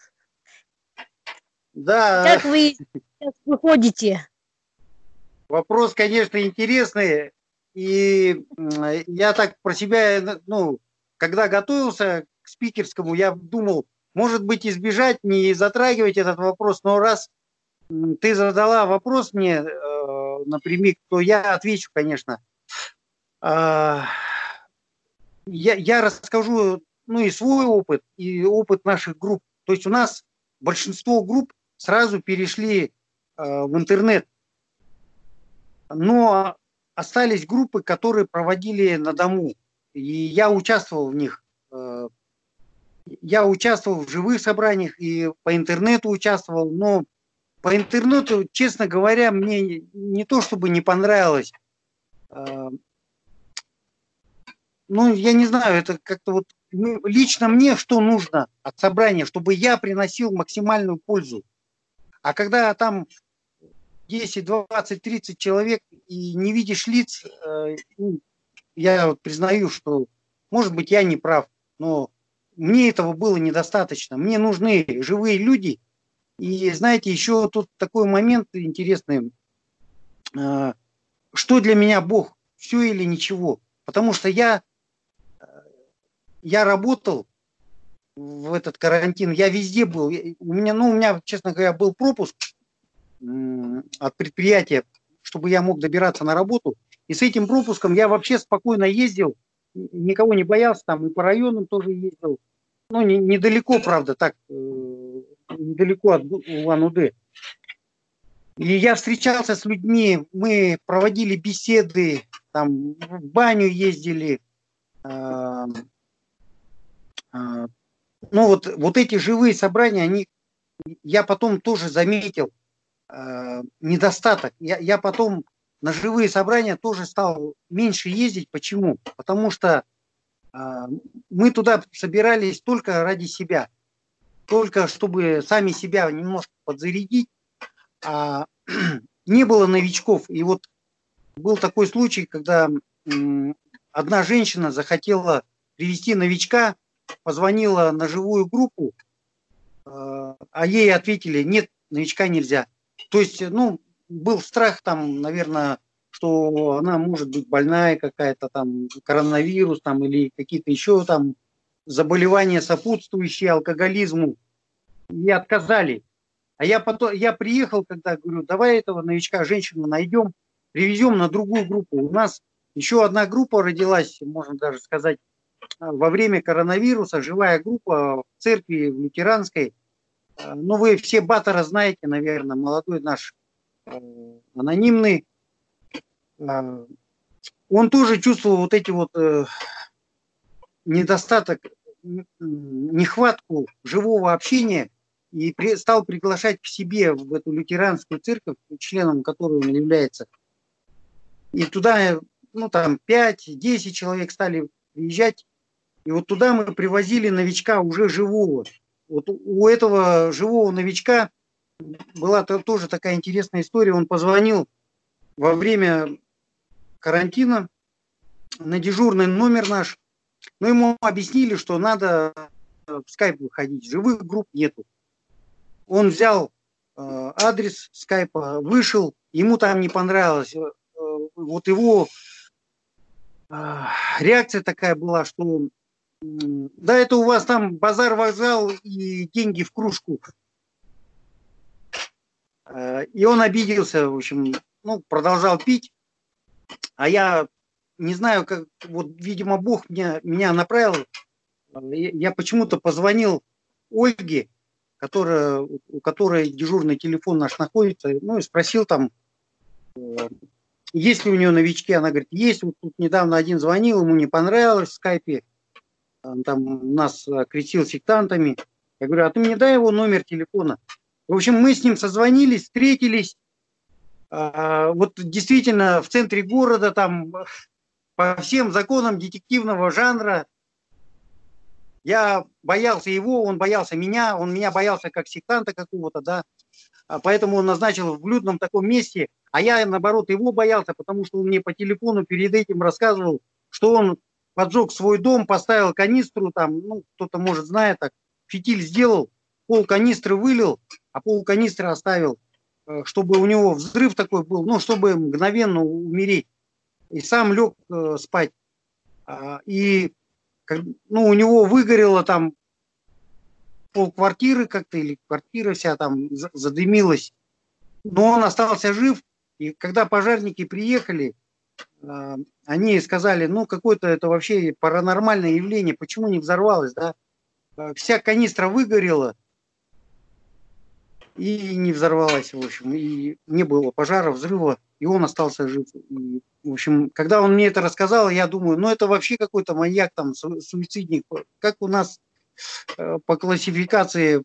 Да. Как вы сейчас выходите? Вопрос, конечно, интересный. И я так про себя, ну, когда готовился к спикерскому, я думал, может быть, избежать, не затрагивать этот вопрос, но раз ты задала вопрос мне напрямик, то я отвечу, конечно. Я расскажу, ну, и свой опыт, и опыт наших групп. То есть у нас большинство групп сразу перешли в интернет. Но остались группы, которые проводили на дому. И я участвовал в них. Я участвовал в живых собраниях и по интернету участвовал. Но по интернету, честно говоря, мне не то чтобы не понравилось. Ну, я не знаю, это как-то вот лично мне что нужно от собрания, чтобы я приносил максимальную пользу. А когда там 10, 20, 30 человек и не видишь лиц, я вот признаю, что, может быть, я не прав, но мне этого было недостаточно. Мне нужны живые люди. И, знаете, еще тут такой момент интересный. Что для меня Бог? Все или ничего? Потому что я работал в этот карантин, я везде был. У меня, честно говоря, был пропуск от предприятия, чтобы я мог добираться на работу. И с этим пропуском я вообще спокойно ездил, никого не боялся, там и по районам тоже ездил. Ну, недалеко, правда, так, недалеко от Улан-Удэ. И я встречался с людьми, мы проводили беседы, там, в баню ездили. Ну, вот эти живые собрания, я потом тоже заметил недостаток. Я потом на живые собрания тоже стал меньше ездить. Почему? Потому что мы туда собирались только ради себя. Только чтобы сами себя немножко подзарядить. Не было новичков. И вот был такой случай, когда одна женщина захотела привести новичка, позвонила на живую группу, а ей ответили, нет, новичка нельзя. То есть, ну, был страх там, наверное, что она может быть больная какая-то там, коронавирус там или какие-то еще там заболевания, сопутствующие алкоголизму. И отказали. А я приехал, когда говорю, давай этого новичка, женщину найдем, привезем на другую группу. У нас еще одна группа родилась, можно даже сказать, во время коронавируса, живая группа в церкви в лютеранской. Ну, вы все Баттера знаете, наверное, молодой наш анонимный. Он тоже чувствовал вот эти вот недостаток нехватку живого общения и стал приглашать к себе в эту лютеранскую церковь, членом которой он является. И туда, ну там 5-10 человек стали приезжать. И вот туда мы привозили новичка уже живого. Вот у этого живого новичка была тоже такая интересная история. Он позвонил во время карантина на дежурный номер наш. Но ему объяснили, что надо в скайп выходить. Живых групп нету. Он взял адрес скайпа, вышел. Ему там не понравилось. Вот его реакция такая была, что да, это у вас там базар-вокзал и деньги в кружку. И он обиделся, в общем, ну, продолжал пить. А я не знаю, как, вот, видимо, Бог меня направил. Я почему-то позвонил Ольге, у которой дежурный телефон наш находится, ну, и спросил там, есть ли у нее новички. Она говорит, есть. Вот тут недавно один звонил, ему не понравилось в скайпе. Там нас крестил сектантами. Я говорю, а ты мне дай его номер телефона. В общем, мы с ним созвонились, встретились. Вот действительно в центре города, там по всем законам детективного жанра. Я боялся его, он боялся меня, он меня боялся как сектанта какого-то, да. Поэтому он назначил в людном таком месте. А я, наоборот, его боялся, потому что он мне по телефону перед этим рассказывал, что он поджег свой дом, поставил канистру, там, ну, кто-то, может, знает, так, фитиль сделал, пол канистры вылил, а пол канистры оставил, чтобы у него взрыв такой был, ну, чтобы мгновенно умереть. И сам лег спать. И, ну, у него выгорело там полквартиры как-то, или квартира вся там задымилась. Но он остался жив, и когда пожарники приехали, они сказали, ну, какое-то это вообще паранормальное явление, почему не взорвалось, да? Вся канистра выгорела и не взорвалась, в общем, и не было пожара, взрыва, и он остался жив. И, в общем, когда он мне это рассказал, я думаю, ну, это вообще какой-то маньяк, там, суицидник, как у нас по классификации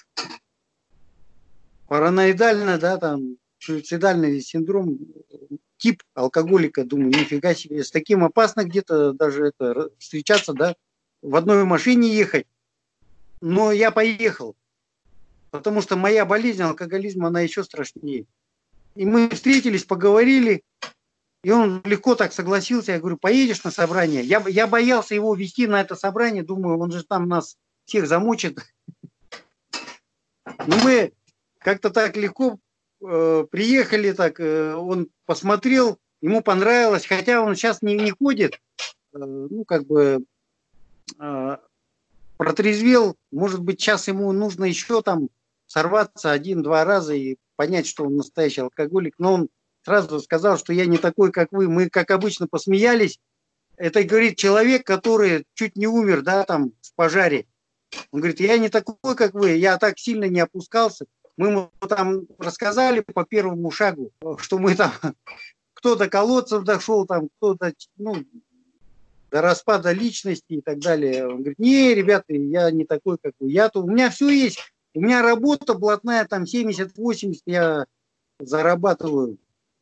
параноидально, да, там, суицидальный синдром, тип алкоголика, думаю, нифига себе, с таким опасно где-то даже это встречаться, да, в одной машине ехать. Но я поехал, потому что моя болезнь, алкоголизм, она еще страшнее. И мы встретились, поговорили, и он легко так согласился. Я говорю, поедешь на собрание? Я боялся его вести на это собрание, думаю, он же там нас всех замочит. Но мы как-то так легко приехали, так, он посмотрел, ему понравилось, хотя он сейчас не ходит, ну, как бы протрезвел, может быть, сейчас ему нужно еще там сорваться 1-2 раза и понять, что он настоящий алкоголик, но он сразу сказал, что я не такой, как вы, мы, как обычно, посмеялись. Это, говорит, человек, который чуть не умер, да, там, в пожаре. Он говорит, я не такой, как вы, я так сильно не опускался. Мы ему там рассказали по первому шагу, что мы там, кто до колодцев дошел, там, кто-то, ну, до распада личности и так далее. Он говорит, не, ребята, я не такой, как вы. У меня все есть. У меня работа блатная, там 70-80 я зарабатываю.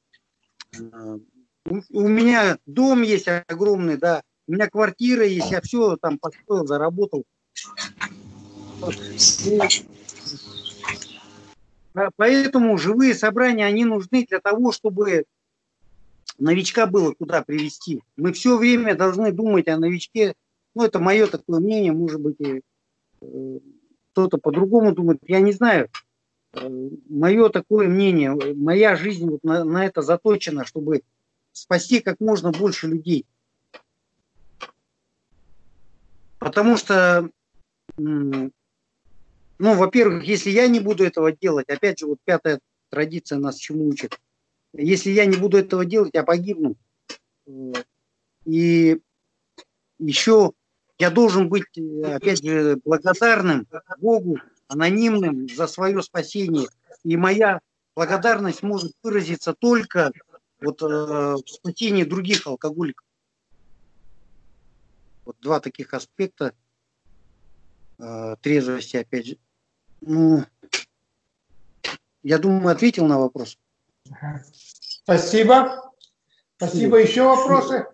У меня дом есть огромный, да. У меня квартира есть, я все там построил, заработал. Поэтому живые собрания, они нужны для того, чтобы новичка было куда привести. Мы все время должны думать о новичке. Ну, это мое такое мнение, может быть, кто-то по-другому думает. Я не знаю. Мое такое мнение, моя жизнь вот на это заточена, чтобы спасти как можно больше людей. Потому что, ну, во-первых, если я не буду этого делать, опять же, вот 5-я традиция нас чему учит, если я не буду этого делать, я погибну. И еще я должен быть, опять же, благодарным Богу, анонимным за свое спасение. И моя благодарность может выразиться только вот в спасении других алкоголиков. Вот 2 таких аспекта. трезвости, опять же. Ну, я думаю, ответил на вопрос. Спасибо. Спасибо. Еще вопросы?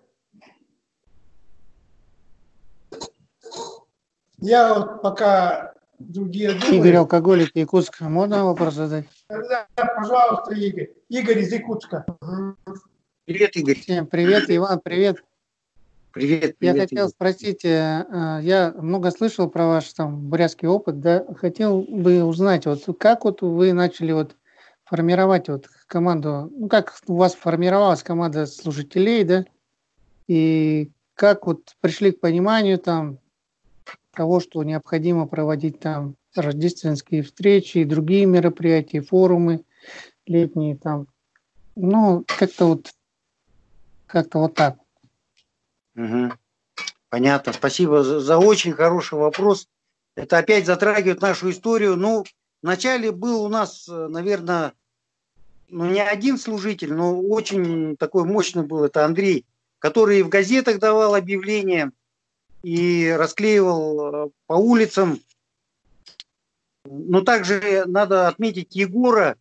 Я вот пока другие думаю. Игорь, алкоголик, Якутск. Можно вопрос задать? Да, пожалуйста, Игорь. Игорь из Якутска. Привет, Игорь. Всем привет, Иван, привет. Привет, Я привет. хотел Игорь. спросить, я много слышал про ваш там бурятский опыт, да, хотел бы узнать, вот как вот вы начали вот формировать вот команду, ну как у вас формировалась команда служителей, да, и как вот пришли к пониманию там того, что необходимо проводить там рождественские встречи и другие мероприятия, форумы летние там, ну как-то вот так. Угу. Понятно. Спасибо за очень хороший вопрос. Это опять затрагивает нашу историю. Ну, вначале был у нас, наверное, ну, не один служитель, но очень такой мощный был. Это Андрей, который в газетах давал объявления и расклеивал по улицам. Но также надо отметить Егора,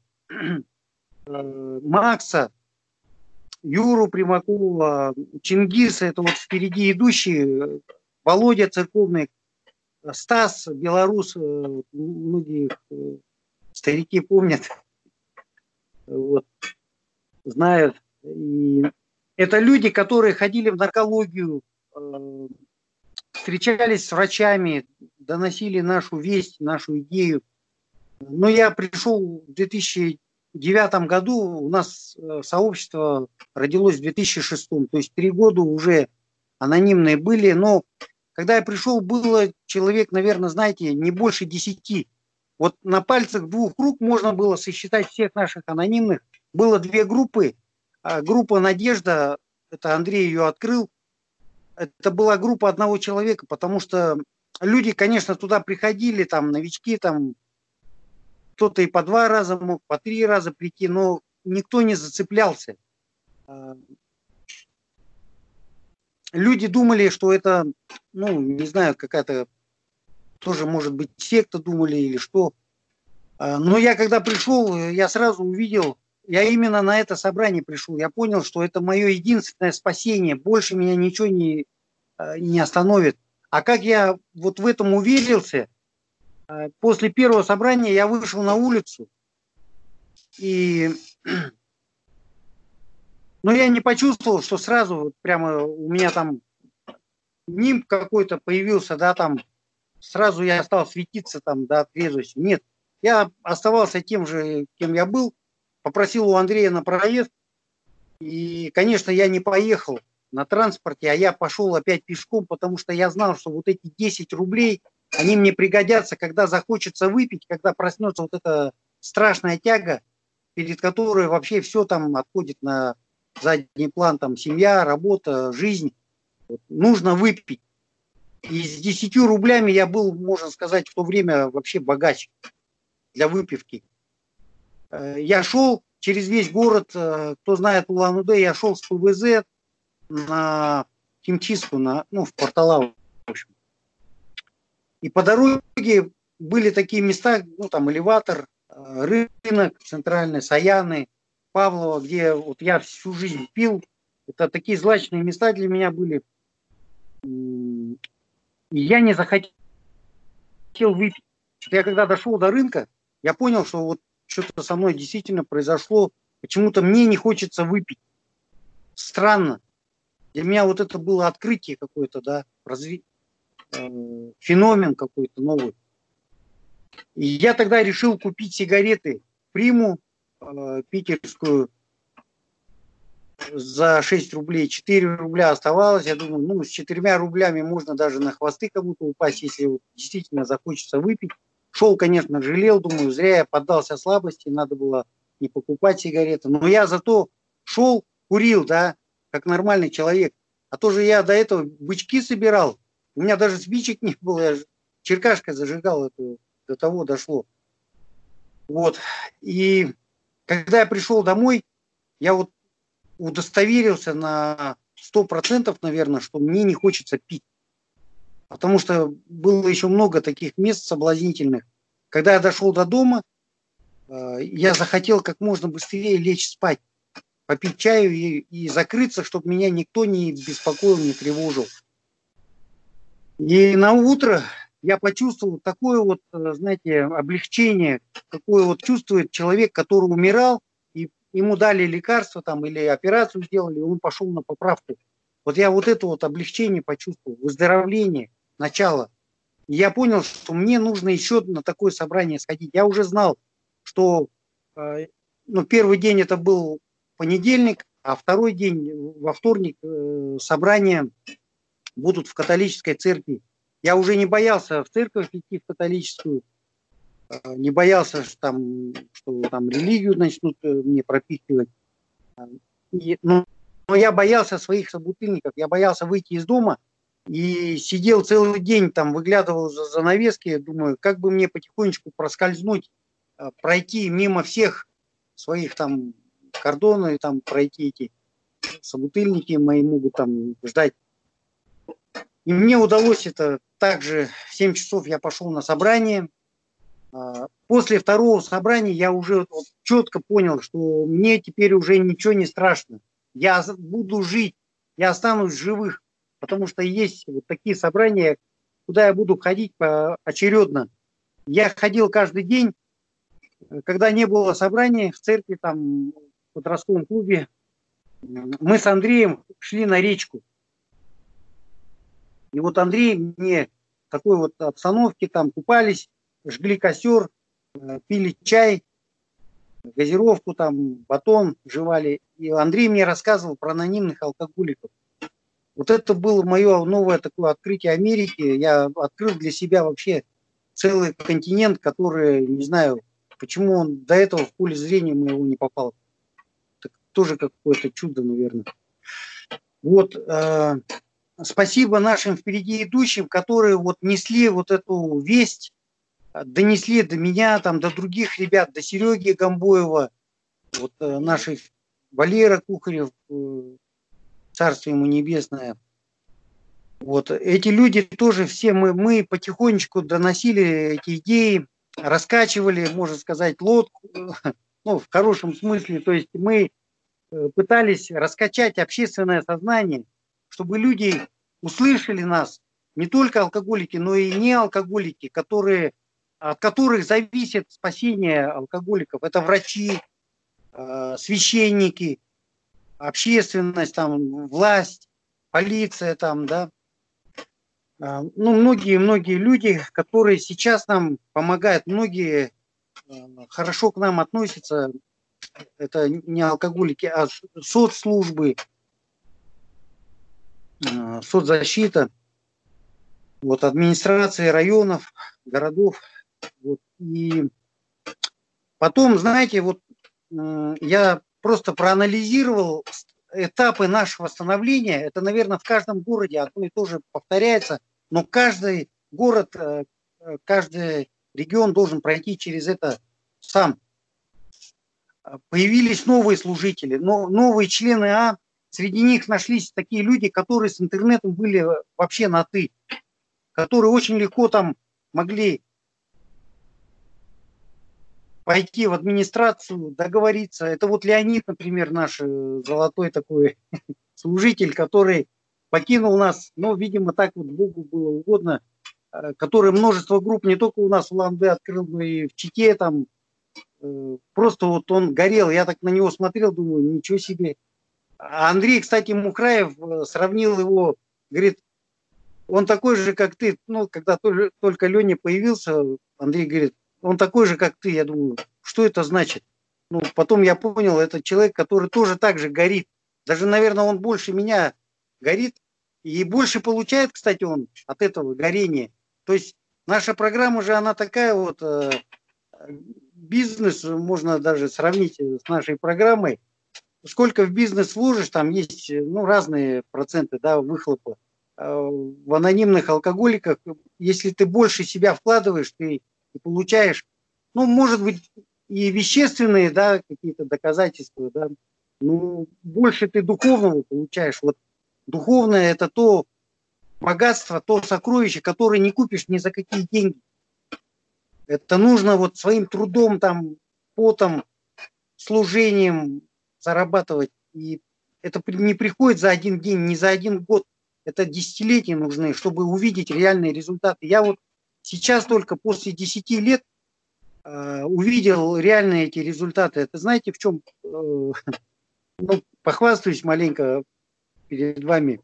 Макса, Юру Примакова, Чингиса, это вот впереди идущие, Володя Церковный, Стас, белорус, многие старики помнят, вот, знают. И это люди, которые ходили в наркологию, встречались с врачами, доносили нашу весть, нашу идею. Но я пришел в 2009 году, у нас сообщество родилось в 2006, то есть 3 года уже анонимные были, но когда я пришел, было человек, наверное, знаете, не больше 10. Вот на пальцах 2 рук можно было сосчитать всех наших анонимных. Было 2 группы. Группа «Надежда», это Андрей ее открыл, это была группа одного человека, потому что люди, конечно, туда приходили, там, новички, там, кто-то и по 2 раза мог, по 3 раза прийти, но никто не зацеплялся. Люди думали, что это, ну, не знаю, какая-то тоже, может быть, секта думали или что. Но я когда пришел, я сразу увидел, я именно на это собрание пришел, я понял, что это мое единственное спасение, больше меня ничего не остановит. А как я вот в этом уверился, после первого собрания я вышел на улицу, и но я не почувствовал, что сразу вот прямо у меня там нимб какой-то появился, да, там сразу я стал светиться там, да, трезвостью. Нет, я оставался тем же, кем я был, попросил у Андрея на проезд, и, конечно, я не поехал на транспорте, а я пошел опять пешком, потому что я знал, что вот эти 10 рублей, они мне пригодятся, когда захочется выпить, когда проснется вот эта страшная тяга, перед которой вообще все там отходит на задний план, там семья, работа, жизнь. Вот, нужно выпить. И с 10 рублями я был, можно сказать, в то время вообще богач для выпивки. Я шел через весь город, кто знает Улан-Удэ, я шел с ПВЗ на химчистку, в Порталау, в общем. И по дороге были такие места, ну там элеватор, рынок центральный, Саяны, Павлово, где вот я всю жизнь пил. Это такие злачные места для меня были. И я не захотел выпить. Я когда дошел до рынка, я понял, что вот что-то со мной действительно произошло. Почему-то мне не хочется выпить. Странно. Для меня вот это было открытие какое-то, да, феномен какой-то новый. И я тогда решил купить сигареты Приму питерскую за 6 рублей. 4 рубля оставалось. Я думаю, ну, с 4 рублями можно даже на хвосты кому-то упасть, если вот действительно захочется выпить. Шел, конечно, жалел, думаю, зря я поддался слабости, надо было не покупать сигареты. Но я зато шел, курил, да, как нормальный человек. А то же я до этого бычки собирал. У меня даже спичек не было. Я черкашкой зажигал это. До того дошло. Вот. И когда я пришел домой, я вот удостоверился на 100%, наверное, что мне не хочется пить. потому что было еще много таких мест соблазнительных. Когда я дошел до дома, я захотел как можно быстрее лечь спать, попить чаю и закрыться, чтобы меня никто не беспокоил, не тревожил. И на утро я почувствовал такое вот, знаете, облегчение, какое вот чувствует человек, который умирал, и ему дали лекарство там или операцию сделали, и он пошел на поправку. Вот я вот это вот облегчение почувствовал, выздоровление, начало. И я понял, что мне нужно еще на такое собрание сходить. Я уже знал, что первый день это был понедельник, а второй день, во вторник, собрания будут в католической церкви. Я уже не боялся в церковь идти, в католическую, не боялся, что там религию начнут мне пропихивать. Но я боялся своих собутыльников, я боялся выйти из дома и сидел целый день, там выглядывал за занавески, думаю, как бы мне потихонечку проскользнуть, пройти мимо всех своих там кордонов, и там пройти эти собутыльники мои могут там ждать. И мне удалось это также. В 7 часов я пошел на собрание. После второго собрания я уже четко понял, что мне теперь уже ничего не страшно. Я буду жить, я останусь живых, потому что есть вот такие собрания, куда я буду ходить поочередно. Я ходил каждый день, когда не было собрания в церкви, там, в подростковом клубе. Мы с Андреем шли на речку. И вот Андрей мне в такой вот обстановке там купались, жгли костер, пили чай, газировку, там, батон жевали. И Андрей мне рассказывал про анонимных алкоголиков. Вот это было мое новое такое открытие Америки. Я открыл для себя вообще целый континент, который, не знаю, почему он до этого в поле зрения моего не попал. Так тоже какое-то чудо, наверное. Вот, спасибо нашим впереди идущим, которые вот несли вот эту весть, донесли до меня, там, до других ребят, до Сереги Гамбоева, вот нашей Валера Кухарев, царство ему небесное. Вот эти люди тоже все, мы потихонечку доносили эти идеи, раскачивали, можно сказать, лодку, ну, в хорошем смысле, то есть мы пытались раскачать общественное сознание, чтобы люди услышали нас, не только алкоголики, но и не алкоголики, от которых зависит спасение алкоголиков. Это врачи, священники, общественность, там, власть, полиция, там, да. Ну, многие люди, которые сейчас нам помогают, многие хорошо к нам относятся. Это не алкоголики, а соцслужбы, соцзащита, вот, администрации районов, городов. Вот. И потом, знаете, вот я просто проанализировал этапы нашего становления. Это, наверное, в каждом городе одно и то же повторяется, но каждый город, каждый регион должен пройти через это сам. Появились новые служители, новые члены среди них нашлись такие люди, которые с интернетом были вообще на «ты», которые очень легко там могли пойти в администрацию, договориться. Это вот Леонид, например, наш золотой такой служитель, который покинул нас, но, видимо, так вот Богу было угодно, который множество групп не только у нас в Улан-Удэ открыл, но и в Чите там. Просто вот он горел, я так на него смотрел, думаю, ничего себе. А Андрей, кстати, Мухраев сравнил его, говорит, он такой же, как ты. Ну, когда только Леня появился, Андрей говорит, он такой же, как ты. Я думаю, что это значит? Ну, потом я понял, это человек, который тоже так же горит. Даже, наверное, он больше меня горит. И больше получает, кстати, он от этого горения. То есть наша программа же, она такая вот... Бизнес можно даже сравнить с нашей программой. Сколько в бизнес вложишь, там есть разные проценты, да, выхлопа. В анонимных алкоголиках, если ты больше себя вкладываешь, ты получаешь, может быть, и вещественные, да, какие-то доказательства, да, больше ты духовного получаешь. Вот духовное – это то, богатство, то сокровище, которое не купишь ни за какие деньги. Это нужно вот своим трудом, там, потом, служением зарабатывать. И это не приходит за один день, не за один год. Это десятилетия нужны, чтобы увидеть реальные результаты. Я вот сейчас только после 10 лет увидел реальные эти результаты. Это знаете, в чем? Ну, похвастаюсь маленько перед вами.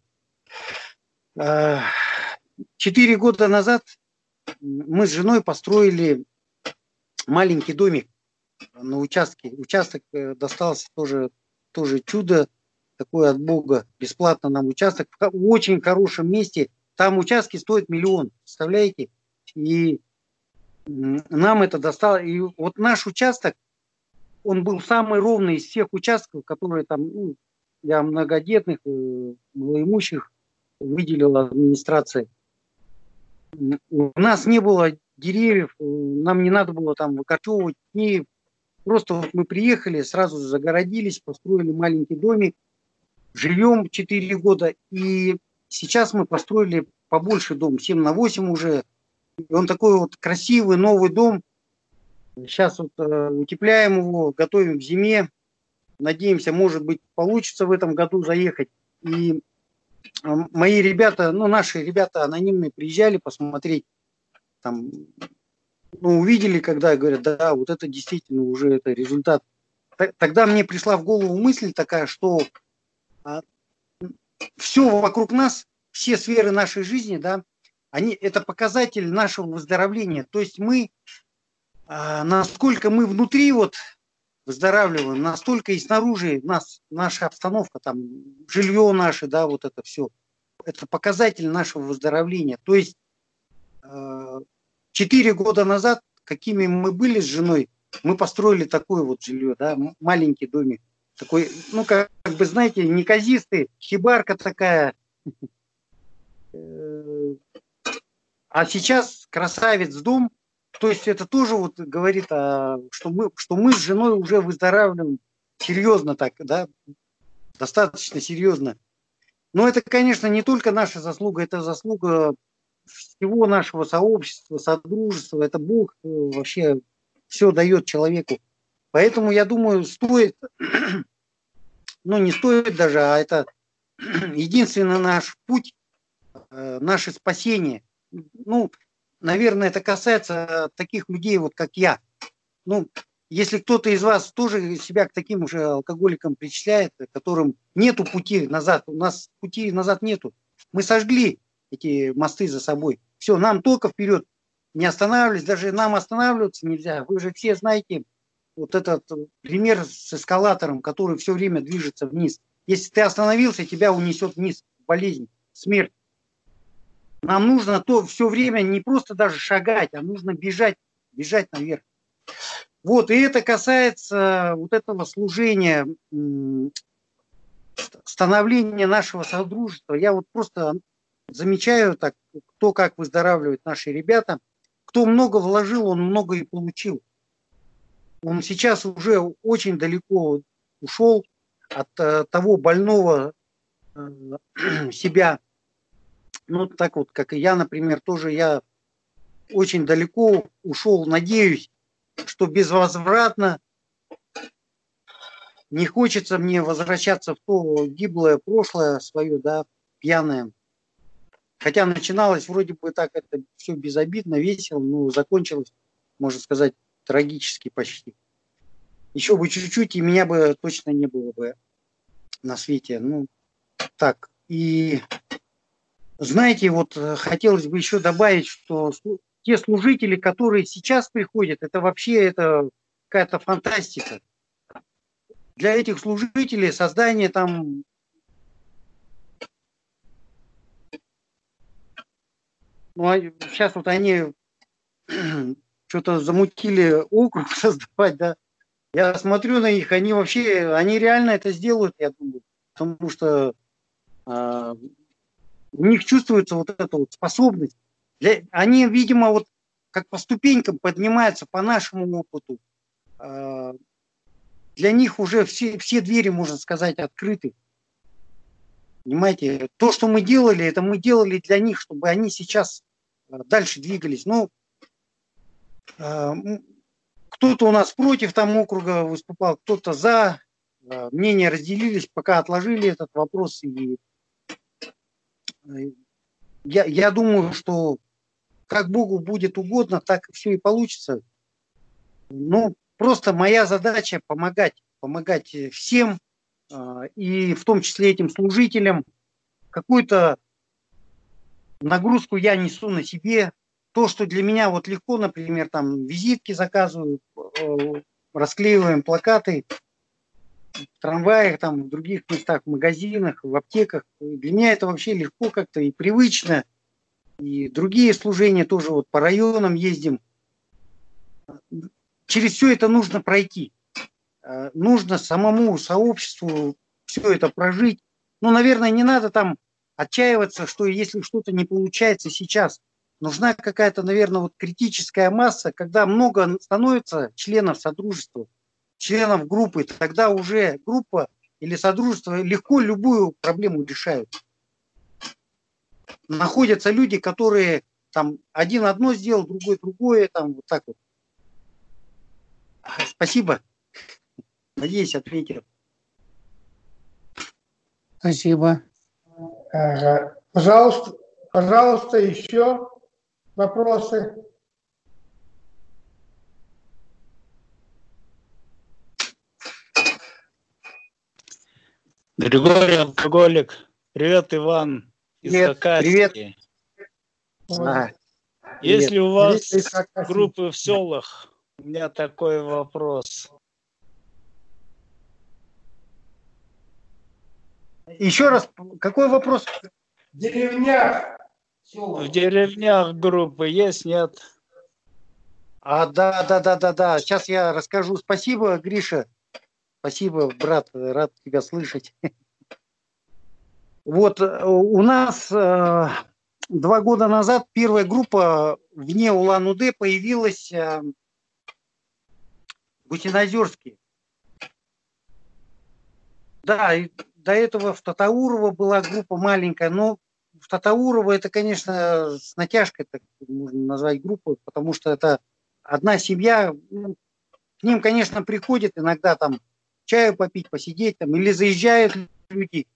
4 года назад мы с женой построили маленький домик на участке. Участок достался тоже чудо такое от Бога. Бесплатно нам участок в очень хорошем месте. Там участки стоят 1 миллион. Представляете? И нам это достало. И вот наш участок, он был самый ровный из всех участков, которые там, ну, для многодетных, малоимущих выделила администрация. У нас не было деревьев, нам не надо было там выкорчевывать. Просто вот мы приехали, сразу загородились, построили маленький домик, живем 4 года. И сейчас мы построили побольше дом, 7/8 уже. И он такой вот красивый, новый дом. Сейчас вот утепляем его, готовим к зиме. Надеемся, может быть, получится в этом году заехать. И мои ребята, ну, наши ребята анонимные приезжали посмотреть. Там, ну, увидели, когда говорят, да, вот это действительно уже это результат. Тогда мне пришла в голову мысль такая, что все вокруг нас, все сферы нашей жизни, да, это показатель нашего выздоровления. То есть мы, насколько мы внутри вот выздоравливаем, настолько и снаружи наша обстановка, там, жилье наше, да, вот это все. Это показатель нашего выздоровления. То есть 4 года назад, какими мы были с женой, мы построили такое вот жилье, да, маленький домик. Такой, ну, как бы, знаете, неказистый, хибарка такая. А сейчас красавец дом. То есть это тоже вот говорит, что мы с женой уже выздоравливаем серьезно так, да, достаточно серьезно. Но это, конечно, не только наша заслуга, это заслуга всего нашего сообщества, содружества. Это Бог вообще все дает человеку. Поэтому, я думаю, стоит, ну не стоит даже, а это единственный наш путь, наше спасение. Ну, наверное, это касается таких людей, вот как я. Ну, если кто-то из вас тоже себя к таким уже алкоголикам причисляет, которым нету пути назад, у нас пути назад нету. Мы сожгли эти мосты за собой. Все, нам только вперед, не останавливались, даже нам останавливаться нельзя. Вы же все знаете вот этот пример с эскалатором, который все время движется вниз. Если ты остановился, тебя унесет вниз, болезнь, смерть. Нам нужно все время не просто даже шагать, а нужно бежать наверх. Вот, и это касается вот этого служения, становления нашего содружества. Я вот просто замечаю так, кто как выздоравливает наши ребята. Кто много вложил, он много и получил. Он сейчас уже очень далеко ушел от того больного себя. Ну, так вот, как и я, например, тоже я очень далеко ушел, надеюсь, что безвозвратно. Не хочется мне возвращаться в то гиблое прошлое свое, да, пьяное. Хотя начиналось вроде бы так, это все безобидно, весело, но закончилось, можно сказать, трагически почти. Еще бы чуть-чуть, и меня бы точно не было бы на свете. Ну, так. И знаете, вот хотелось бы еще добавить, что те служители, которые сейчас приходят, это вообще какая-то фантастика. Для этих служителей создание там сейчас вот они что-то замутили округ создавать, да. Я смотрю на них, они реально это сделают, я думаю, потому что у них чувствуется вот эта вот способность. Они, видимо, вот как по ступенькам поднимаются по нашему опыту. Для них уже все двери, можно сказать, открыты. Понимаете, то, что мы делали, это мы делали для них, чтобы они сейчас дальше двигались. Ну, кто-то у нас против там округа выступал, кто-то за. Мнения разделились, пока отложили этот вопрос. И я думаю, что как Богу будет угодно, так все и получится. Ну, просто моя задача помогать всем, и в том числе этим служителям. Какую-то нагрузку я несу на себе. То, что для меня вот легко, например, там визитки заказываю, расклеиваем плакаты в трамваях, там, в других местах, в магазинах, в аптеках. Для меня это вообще легко как-то и привычно. И другие служения тоже вот по районам ездим. Через все это нужно пройти. Нужно самому сообществу все это прожить. Ну, наверное, не надо там отчаиваться, что если что-то не получается сейчас. Нужна какая-то, наверное, вот критическая масса, когда много становится членов содружества, членов группы, тогда уже группа или содружество легко любую проблему решают. Находятся люди, которые там один одно сделал, другой другое, там вот так вот. Спасибо. Надеюсь, ответил. Спасибо. Пожалуйста, еще вопросы? Григорий Алкоголик. Привет, Иван из Хакасии. Привет. Есть ли у вас Привет, группы в селах? У меня такой вопрос. Еще раз, какой вопрос? В деревнях. В деревнях группы есть, нет? Да. Сейчас я расскажу. Спасибо, Гриша. Спасибо, брат. Рад тебя слышать. Вот у нас 2 года назад первая группа вне Улан-Удэ появилась в Гусиноозерске. Да, и до этого в Татаурово была группа маленькая, но в Татаурово это, конечно, с натяжкой так можно назвать группой, потому что это одна семья. К ним, конечно, приходят иногда там чаю попить, посидеть там, или заезжают люди.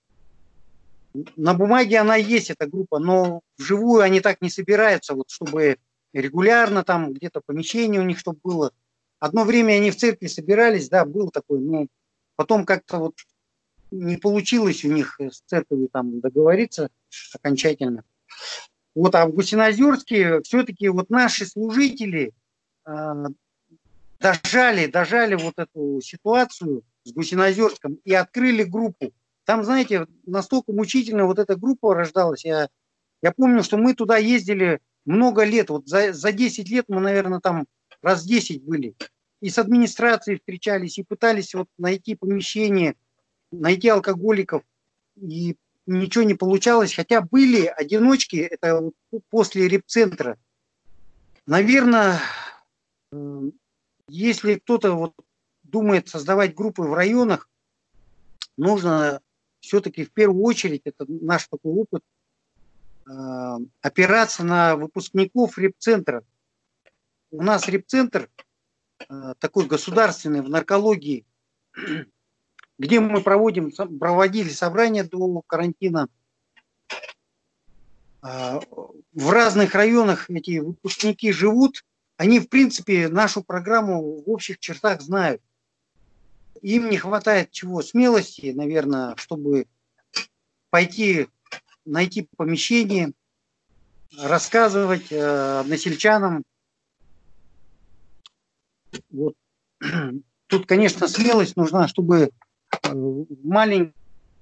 На бумаге она есть, эта группа, но вживую они так не собираются, вот, чтобы регулярно там где-то помещение у них чтобы было. Одно время они в церкви собирались, да, был такой, но потом как-то вот не получилось у них с церковью там договориться окончательно. Вот, а в Гусиноозерске все-таки вот наши служители дожали вот эту ситуацию с Гусиноозерском и открыли группу. Там, знаете, настолько мучительно вот эта группа рождалась. Я помню, что мы туда ездили много лет. Вот за 10 лет мы, наверное, там раз 10 были. И с администрацией встречались, и пытались вот найти помещение, найти алкоголиков. И ничего не получалось. Хотя были одиночки, это вот после репцентра. Наверное, если кто-то вот думает создавать группы в районах, нужно все-таки в первую очередь, это наш такой опыт, опираться на выпускников репцентра. У нас репцентр такой государственный в наркологии, где мы проводили собрания до карантина. В разных районах эти выпускники живут. Они, в принципе, нашу программу в общих чертах знают. Им не хватает чего? Смелости, наверное, чтобы пойти, найти помещение, рассказывать односельчанам. Вот. Тут, конечно, смелость нужна, чтобы маленький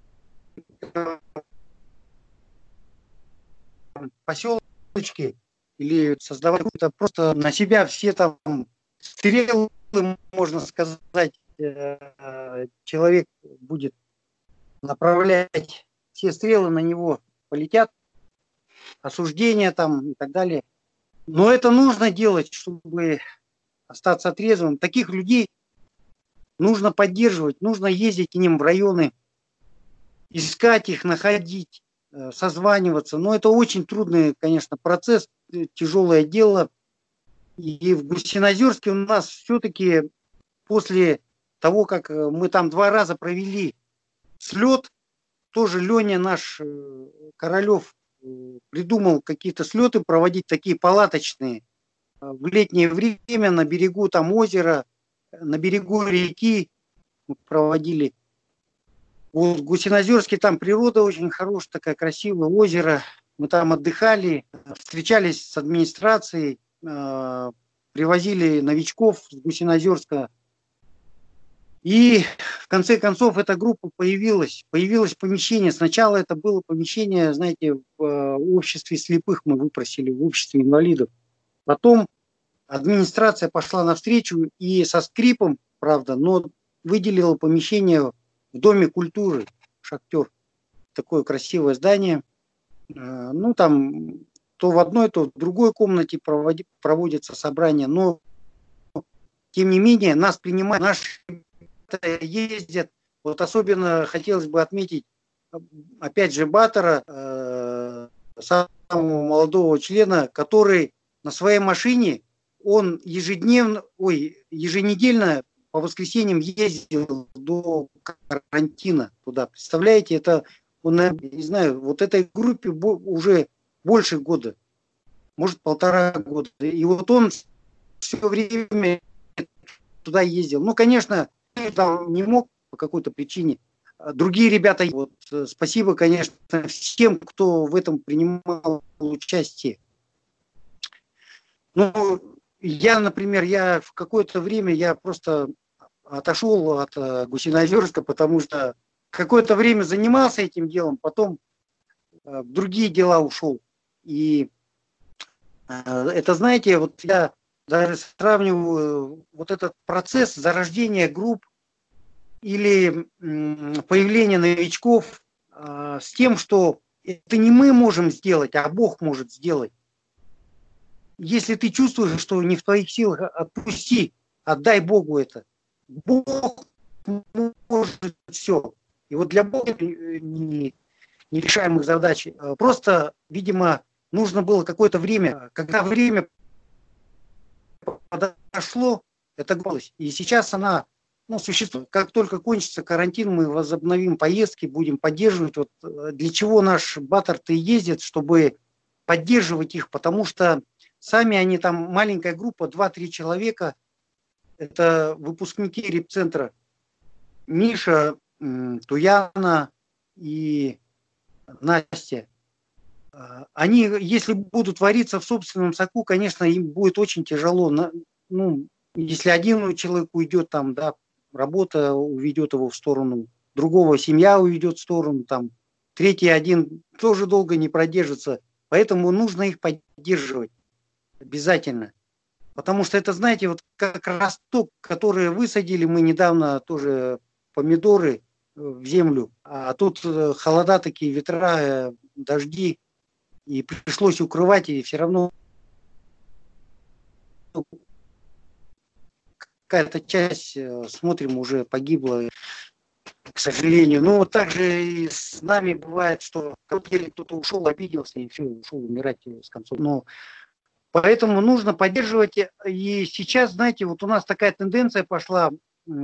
поселочке или создавать какую-то просто на себя все там стрелы, можно сказать, человек будет направлять, все стрелы на него полетят, осуждения там и так далее. Но это нужно делать, чтобы остаться трезвым. Таких людей нужно поддерживать, нужно ездить к ним в районы, искать их, находить, созваниваться. Но это очень трудный, конечно, процесс, тяжелое дело. И в Гусиноозерске у нас все-таки после того, как мы там 2 раза провели слет, тоже Леня наш Королев придумал какие-то слеты проводить, такие палаточные, в летнее время на берегу там озера, на берегу реки мы проводили. Вот в Гусиноозерске там природа очень хорошая, такая красивая, озеро. Мы там отдыхали, встречались с администрацией, привозили новичков с Гусиноозерска. И в конце концов эта группа появилась. Появилось помещение. Сначала это было помещение, знаете, в обществе слепых мы выпросили, в обществе инвалидов. Потом администрация пошла навстречу и со скрипом, правда, но выделила помещение в Доме культуры «Шахтер». Такое красивое здание. Ну, там то в одной, то в другой комнате проводятся собрания. Но, тем не менее, нас принимают, наши ездят. Вот особенно хотелось бы отметить, опять же, Батора, самого молодого члена, который на своей машине, он еженедельно по воскресеньям ездил до карантина туда. Представляете, это, он, не знаю, вот этой группе уже больше года, может 1,5 года. И вот он все время туда ездил. Ну, конечно, там не мог по какой-то причине. Другие ребята, вот, спасибо, конечно, всем, кто в этом принимал участие. Ну, я, например, в какое-то время я просто отошел от Гусиноозерска, потому что какое-то время занимался этим делом, потом в другие дела ушел. И это, знаете, вот я даже сравниваю вот этот процесс зарождения групп или появления новичков с тем, что это не мы можем сделать, а Бог может сделать. Если ты чувствуешь, что не в твоих силах, отпусти, отдай Богу это. Бог может все. И вот для Бога нерешаемых задач просто, видимо, нужно было какое-то время. Когда время подошло, это голос. И сейчас она существует. Как только кончится карантин, мы возобновим поездки, будем поддерживать. Вот для чего наш Батор-то и ездит, чтобы поддерживать их, потому что сами они там, маленькая группа, 2-3 человека, это выпускники репцентра Миша, Туяна и Настя. Они, если будут вариться в собственном соку, конечно, им будет очень тяжело. Ну, если один человек уйдет, там, да, работа уведет его в сторону, другого семья уведет в сторону, там, третий один тоже долго не продержится. Поэтому нужно их поддерживать обязательно. Потому что это, знаете, вот как росток, который высадили мы недавно, тоже помидоры в землю, а тут холода такие, ветра, дожди, и пришлось укрывать, и все равно какая-то часть, смотрим, уже погибла, к сожалению. Но вот так же и с нами бывает, что кто-то ушел, обиделся, и все, ушел умирать с концом. Но поэтому нужно поддерживать. И сейчас, знаете, вот у нас такая тенденция пошла,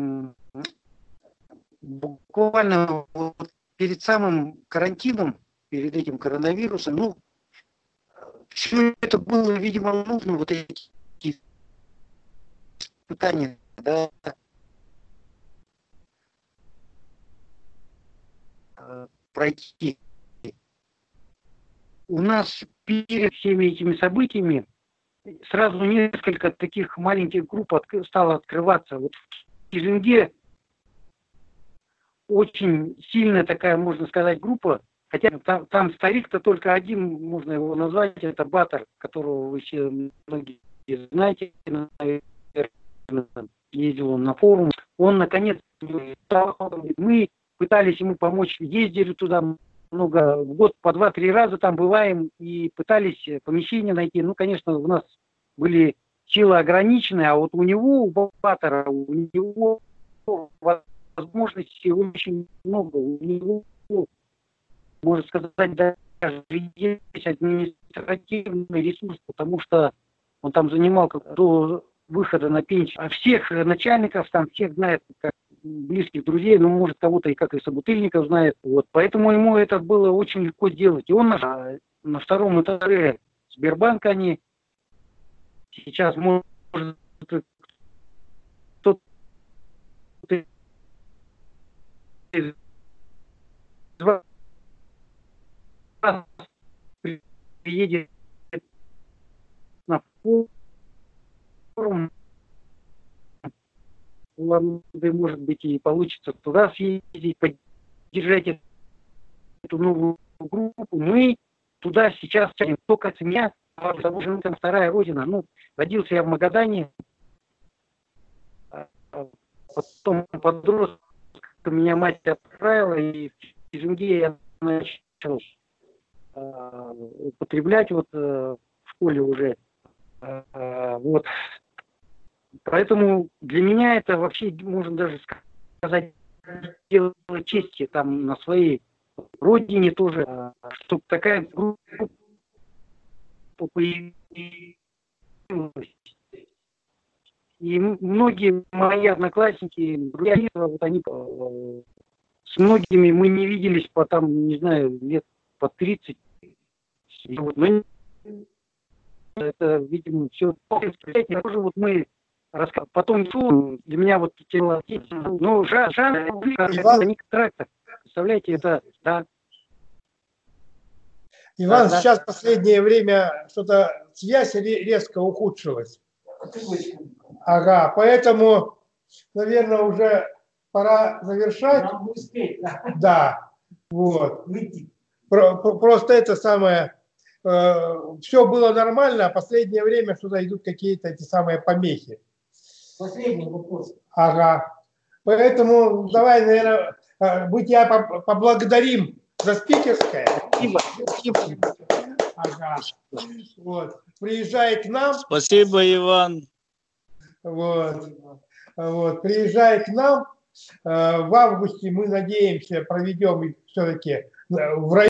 буквально вот перед самым карантином, перед этим коронавирусом, все это было, видимо, нужно, вот эти испытания, да, пройти. У нас перед всеми этими событиями сразу несколько таких маленьких групп стало открываться. Вот в Кижинге очень сильная такая, можно сказать, группа, хотя там старик-то только один, можно его назвать, это Батор, которого вы все многие знаете, наверное, ездил он на форум. Он, наконец, мы пытались ему помочь, ездили туда много, в год по 2-3 раза там бываем и пытались помещение найти. Ну, конечно, у нас были силы ограниченные, а вот у него, у Батора, у него возможностей очень много. У него можно сказать, даже есть административный ресурс, потому что он там занимал до выхода на пенсию. А всех начальников там, всех знает, как близких друзей, ну, может, кого-то и как и собутыльников знает. Вот. Поэтому ему это было очень легко делать. И он на втором этаже Сбербанка они сейчас может кто-то из вас приедет на форум, может быть, и получится туда съездить, поддержать эту новую группу. Мы туда сейчас, только от меня, там вторая родина. Ну, родился я в Магадане, потом подрос, меня мать отправила, и в Кизунге я начал употреблять вот в школе уже. Вот. Поэтому для меня это вообще, можно даже сказать, дело чести там на своей родине тоже, чтобы такая группа появилась. И многие мои одноклассники, друзья, вот они с многими мы не виделись по там, не знаю, лет по 30. Вот, но это, видимо, все. Тоже вот мы потом для меня вот тело, ну, они трактор. Представляете, это, да. Иван, да, сейчас в последнее время что-то связь резко ухудшилась. Ага, поэтому, наверное, уже пора завершать. Нам успеть, да. Да, вот. Просто это самое, все было нормально, а в последнее время что-то идут какие-то эти самые помехи. Последний вопрос. Ага. Поэтому давай, наверное, мы тебя поблагодарим за спикерское. Спасибо. Ага. Вот. Приезжай к нам. Спасибо, Иван. Вот. Вот. Приезжай к нам. В августе мы надеемся проведем все-таки в районе.